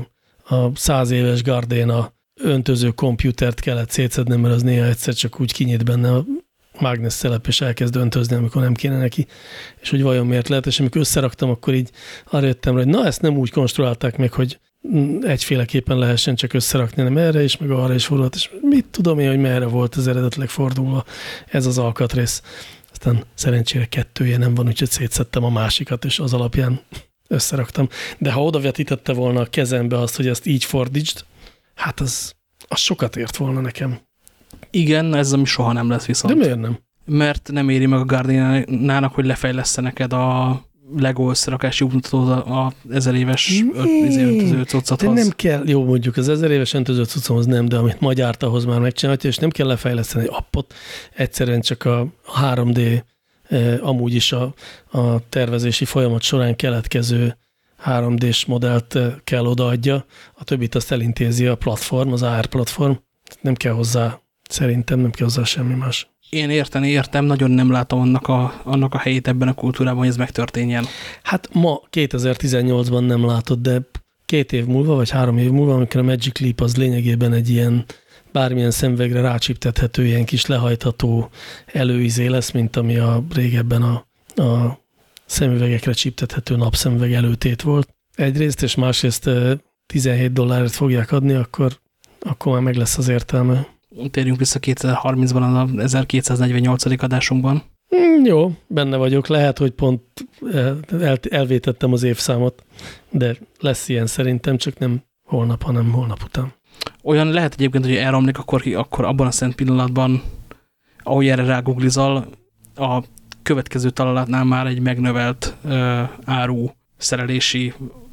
S2: a 100 éves Gardena öntöző komputert kellett szétszedni, mert az néha egyszer csak úgy kinyit benne a mágnesszelep, és elkezd öntözni, amikor nem kéne neki, és hogy vajon miért lehet, és amikor összeraktam, akkor így arra jöttem rá, hogy na, ezt nem úgy konstruálták meg, hogy egyféleképpen lehessen csak összerakni, nem erre is, meg arra is fordult, és mit tudom én, hogy merre volt az eredetileg fordulva ez az alkatrész. Aztán szerencsére 2 nem van, úgyhogy szétszedtem a másikat, és az alapján összeraktam. De ha odavetítette volna a kezembe azt, hogy ezt így fordítsd, hát az sokat ért volna nekem.
S1: Igen, ez ami soha nem lesz viszont.
S2: De miért nem?
S1: Mert nem éri meg a Gardenának, hogy lefejlessze neked a Lego összerakási útmutatót a 1000 éves öntöző cuccathoz.
S2: De nem kell, jó mondjuk az 1000 éves öntöző cuccomhoz nem, de amit Magyárt ahhoz már megcsinálja, és nem kell lefejleszteni egy appot, egyszerűen csak a 3D, amúgy is a tervezési folyamat során keletkező 3D-s modellt kell odaadja, a többit azt elintézi a platform, az AR platform. Nem kell hozzá, szerintem nem kell hozzá semmi más.
S1: Én értem, nagyon nem látom annak a helyét ebben a kultúrában, hogy ez megtörténjen.
S2: Hát ma 2018-ban nem látod, de 2 év múlva, vagy 3 év múlva, amikor a Magic Leap az lényegében egy ilyen bármilyen szemüvegre rácsiptethető, ilyen kis lehajtható előizé lesz, mint ami a régebben a szemüvegekre csiptethető napszemüveg előtét volt. Egyrészt, és másrészt $17 fogják adni, akkor már meg lesz az értelme.
S1: Térjünk vissza 2030-ban, az 1248. adásunkban.
S2: Jó, benne vagyok. Lehet, hogy pont elvétettem az évszámot, de lesz ilyen szerintem, csak nem holnap, hanem holnap után.
S1: Olyan lehet egyébként, hogy elromlik, akkor abban a szent pillanatban, ahogy erre rágooglizol, a következő találatnál már egy megnövelt áru szerelési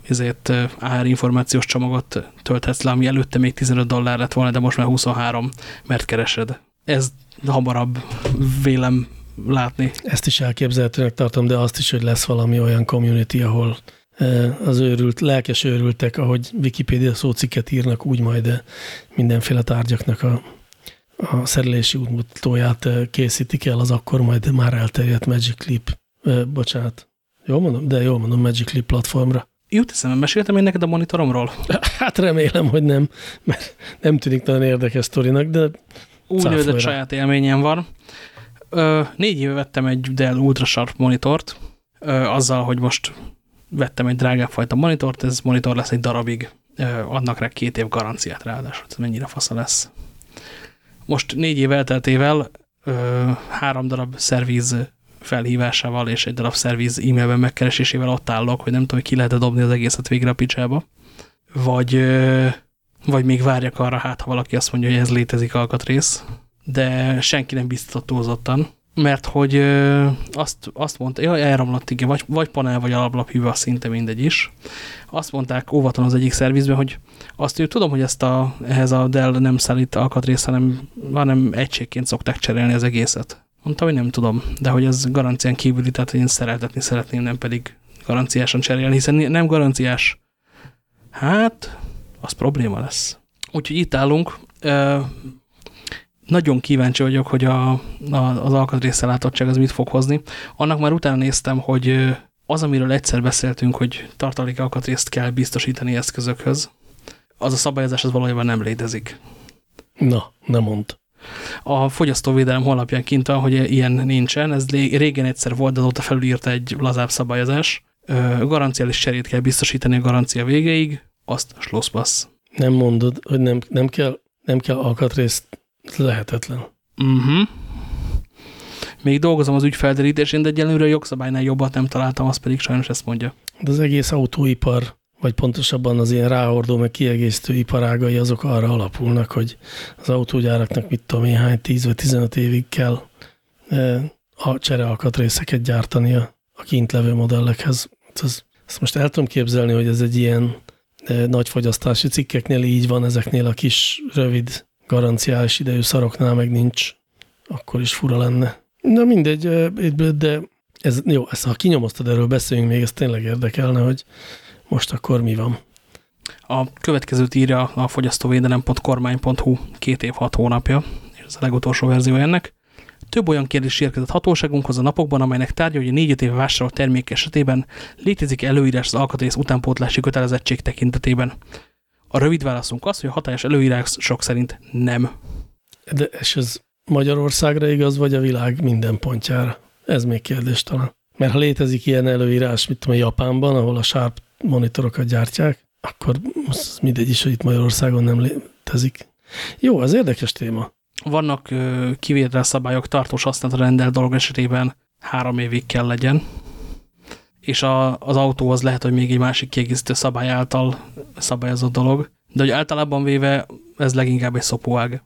S1: AR információs csomagot tölthetsz le, ami előtte még $15 lett volna, de most már 23, mert keresed. Ez hamarabb vélem látni.
S2: Ezt is elképzelhetőnek tartom, de azt is, hogy lesz valami olyan community, ahol az lelkes őrültek, ahogy Wikipédia szócikket írnak, úgy majd mindenféle tárgyaknak a szerelési útmutatóját készítik el, az akkor majd már elterjedt Magic Leap, bocsánat, jól mondom, Magic Leap platformra.
S1: Jut eszembe, meséltem én neked a monitoromról?
S2: Hát remélem, hogy nem, mert nem tűnik nagyon érdekes sztorinak, de
S1: úgynevezett saját élményem van. 4 éve vettem egy Dell Ultrasharp monitort, azzal, hogy most vettem egy drágább fajta monitort, ez monitor lesz egy darabig, adnak rá 2 év garanciát ráadásul, ez mennyire fasza lesz. Most 4 év elteltével 3 darab szerviz felhívásával és egy darab szerviz e-mailben megkeresésével ott állok, hogy nem tudom, hogy ki lehet dobni az egészet végre a picsába, vagy még várjak arra, hát ha valaki azt mondja, hogy ez létezik alkatrész, de senki nem biztatott túlzottan, mert hogy azt mondta, elromlott, igen, vagy panel, vagy alaplaphűve, szinte mindegy is. Azt mondták óvaton az egyik szervizben, hogy azt tudom, hogy ehhez a Dell nem szállít alkatrészt, hanem egységként szokták cserélni az egészet. Mondtam, hogy nem tudom, de hogy ez garancián kívüli, tehát hogy én szereltetni szeretném, nem pedig garanciásan cserélni, hiszen nem garanciás. Hát, az probléma lesz. Úgyhogy itt állunk. Nagyon kíváncsi vagyok, hogy az alkatrészszellátottság az mit fog hozni. Annak már utána néztem, hogy az, amiről egyszer beszéltünk, hogy tartalék alkatrészt kell biztosítani eszközökhöz, az a szabályozás az valójában nem létezik.
S2: Na, nem mondd.
S1: A fogyasztóvédelem honlapján kint van, hogy ilyen nincsen. Ez régen egyszer volt, de azóta felülírta egy lazább szabályozás. Garanciális cserét kell biztosítani a garancia végéig, azt schlosszpassz.
S2: Nem mondod, hogy nem kell alkatrészt, lehetetlen.
S1: Még dolgozom az ügyfelderítésén, de egyelőre a jogszabálynál jobbat nem találtam, az pedig sajnos ezt mondja.
S2: De az egész autóipar, vagy pontosabban az ilyen ráhordó, meg kiegészítő iparágai azok arra alapulnak, hogy az autógyáraknak mit tudom én, hány 10 vagy 15 évig kell a cserealkatrészeket gyártani a kint levő modellekhez. Ezt most el tudom képzelni, hogy ez egy ilyen nagy fogyasztási cikkeknél így van, ezeknél a kis rövid garanciális idejű szaroknál meg nincs, akkor is fura lenne. Na mindegy, de ha kinyomoztad, erről beszéljünk még, ez tényleg érdekelne, hogy most akkor mi van.
S1: A következőt írja a fogyasztóvédelem.kormány.hu 2 év 6 hónapja, és ez a legutolsó verzió ennek. Több olyan kérdés érkezett hatóságunkhoz a napokban, amelynek tárgya, hogy a 4-5 éve vásárolt termék esetében létezik előírás az alkatrész utánpótlási kötelezettség tekintetében. A rövid válaszunk az, hogy a hatályos előírások szerint nem.
S2: De és ez Magyarországra igaz, vagy a világ minden pontjára? Ez még kérdés talán. Mert ha létezik ilyen előírás, mit tudom, Japánban, ahol a Sharp monitorokat gyártják, akkor mindegy is, hogy itt Magyarországon nem létezik. Jó, az érdekes téma.
S1: Vannak kivételszabályok tartós használatra rendelt dolog esetében 3 évig kell legyen, és az autóhoz lehet, hogy még egy másik kiegészítő szabály által szabályozott dolog, de hogy általában véve ez leginkább egy szopóág.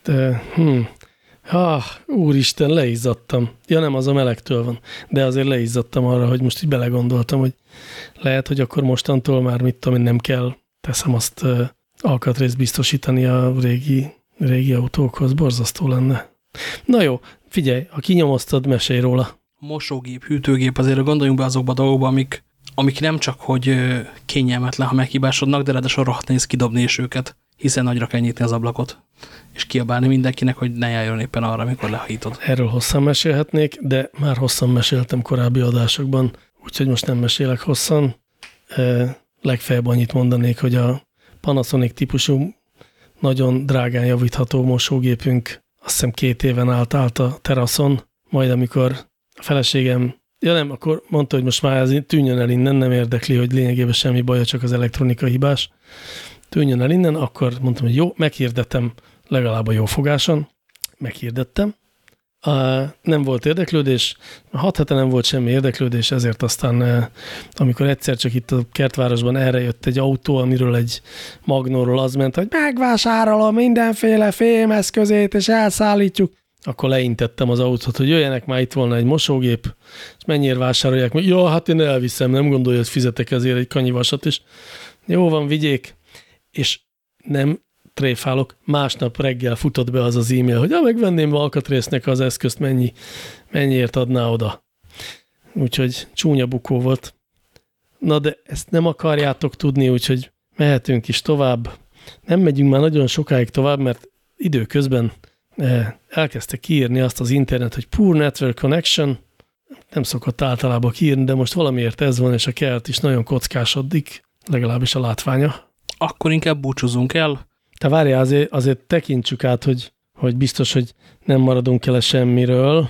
S2: Hát, úristen, leizzadtam. Ja nem, az a melegtől van, de azért leizzadtam arra, hogy most így belegondoltam, hogy lehet, hogy akkor mostantól már mit tudom én, nem kell, teszem azt alkatrészt biztosítani a régi autókhoz, borzasztó lenne. Na jó, figyelj, ha kinyomoztad, mesélj róla.
S1: Mosógép, hűtőgép, azért gondoljunk be azokba a dolgokba, amik nem csak, hogy kényelmetlen, ha meghibásodnak, de ráadásul rohadt nehéz kidobni is őket, hiszen nagyra kell nyitni az ablakot, és kiabálni mindenkinek, hogy ne járjon éppen arra, amikor lehajítod.
S2: Erről hosszan mesélhetnék, de már hosszan meséltem korábbi adásokban, úgyhogy most nem mesélek hosszan. Legfeljebb annyit mondanék, hogy a Panasonic típusú nagyon drágán javítható mosógépünk azt hiszem 2 éven állt a teraszon, majd amikor a feleségem, akkor mondta, hogy most már ez tűnjön el innen, nem érdekli, hogy lényegében semmi baja, csak az elektronika hibás. Tűnjön el innen, akkor mondtam, hogy jó, meghirdettem legalább a jófogáson, meghirdettem. Nem volt érdeklődés, 6 hete nem volt semmi érdeklődés, ezért aztán, amikor egyszer csak itt a Kertvárosban erre jött egy autó, amiről egy Magnóról az ment, hogy megvásárolom mindenféle fémeszközét, és elszállítjuk, akkor leintettem az autót, hogy jöjjenek, már itt volna egy mosógép, és mennyire vásárolják meg. Ja, hát én elviszem, nem gondolja, hogy fizetek ezért egy kannyivasat is. Jó van, vigyék. És nem tréfálok, másnap reggel futott be az e-mail, hogy megvenném alkatrésznek az eszközt, mennyiért adná oda. Úgyhogy csúnya bukó volt. Na de ezt nem akarjátok tudni, úgyhogy mehetünk is tovább. Nem megyünk már nagyon sokáig tovább, mert időközben elkezdte kiírni azt az internet, hogy Poor Network Connection. Nem szokott általában kiírni, de most valamiért ez van, és a kert is nagyon kockásodik, legalábbis a látványa.
S1: Akkor inkább búcsúzunk el.
S2: Te várjál, azért tekintsük át, hogy biztos, hogy nem maradunk el semmiről.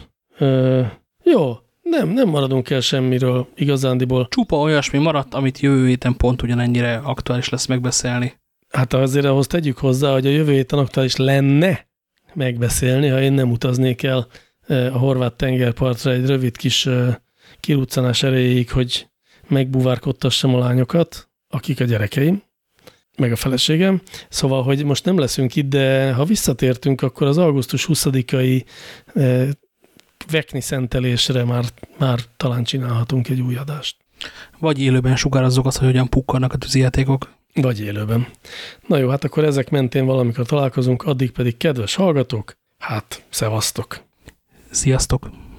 S2: Jó, nem maradunk el semmiről igazándiból.
S1: Csupa olyasmi maradt, amit jövő héten pont ugyanennyire aktuális lesz megbeszélni.
S2: Hát azért ahhoz tegyük hozzá, hogy a jövő héten aktuális lenne megbeszélni, ha én nem utaznék el a horvát tengerpartra egy rövid kis kiruccanás erejéig, hogy megbúvárkodtassam a lányokat, akik a gyerekeim, meg a feleségem. Szóval, hogy most nem leszünk itt, de ha visszatértünk, akkor az augusztus 20-ai vekni szentelésre már talán csinálhatunk egy új adást.
S1: Vagy élőben sugározzuk azt, hogy hogyan pukkannak a tűzijátékok.
S2: Vagy élőben. Na jó, hát akkor ezek mentén valamikor találkozunk, addig pedig kedves hallgatók, hát szevasztok!
S1: Sziasztok!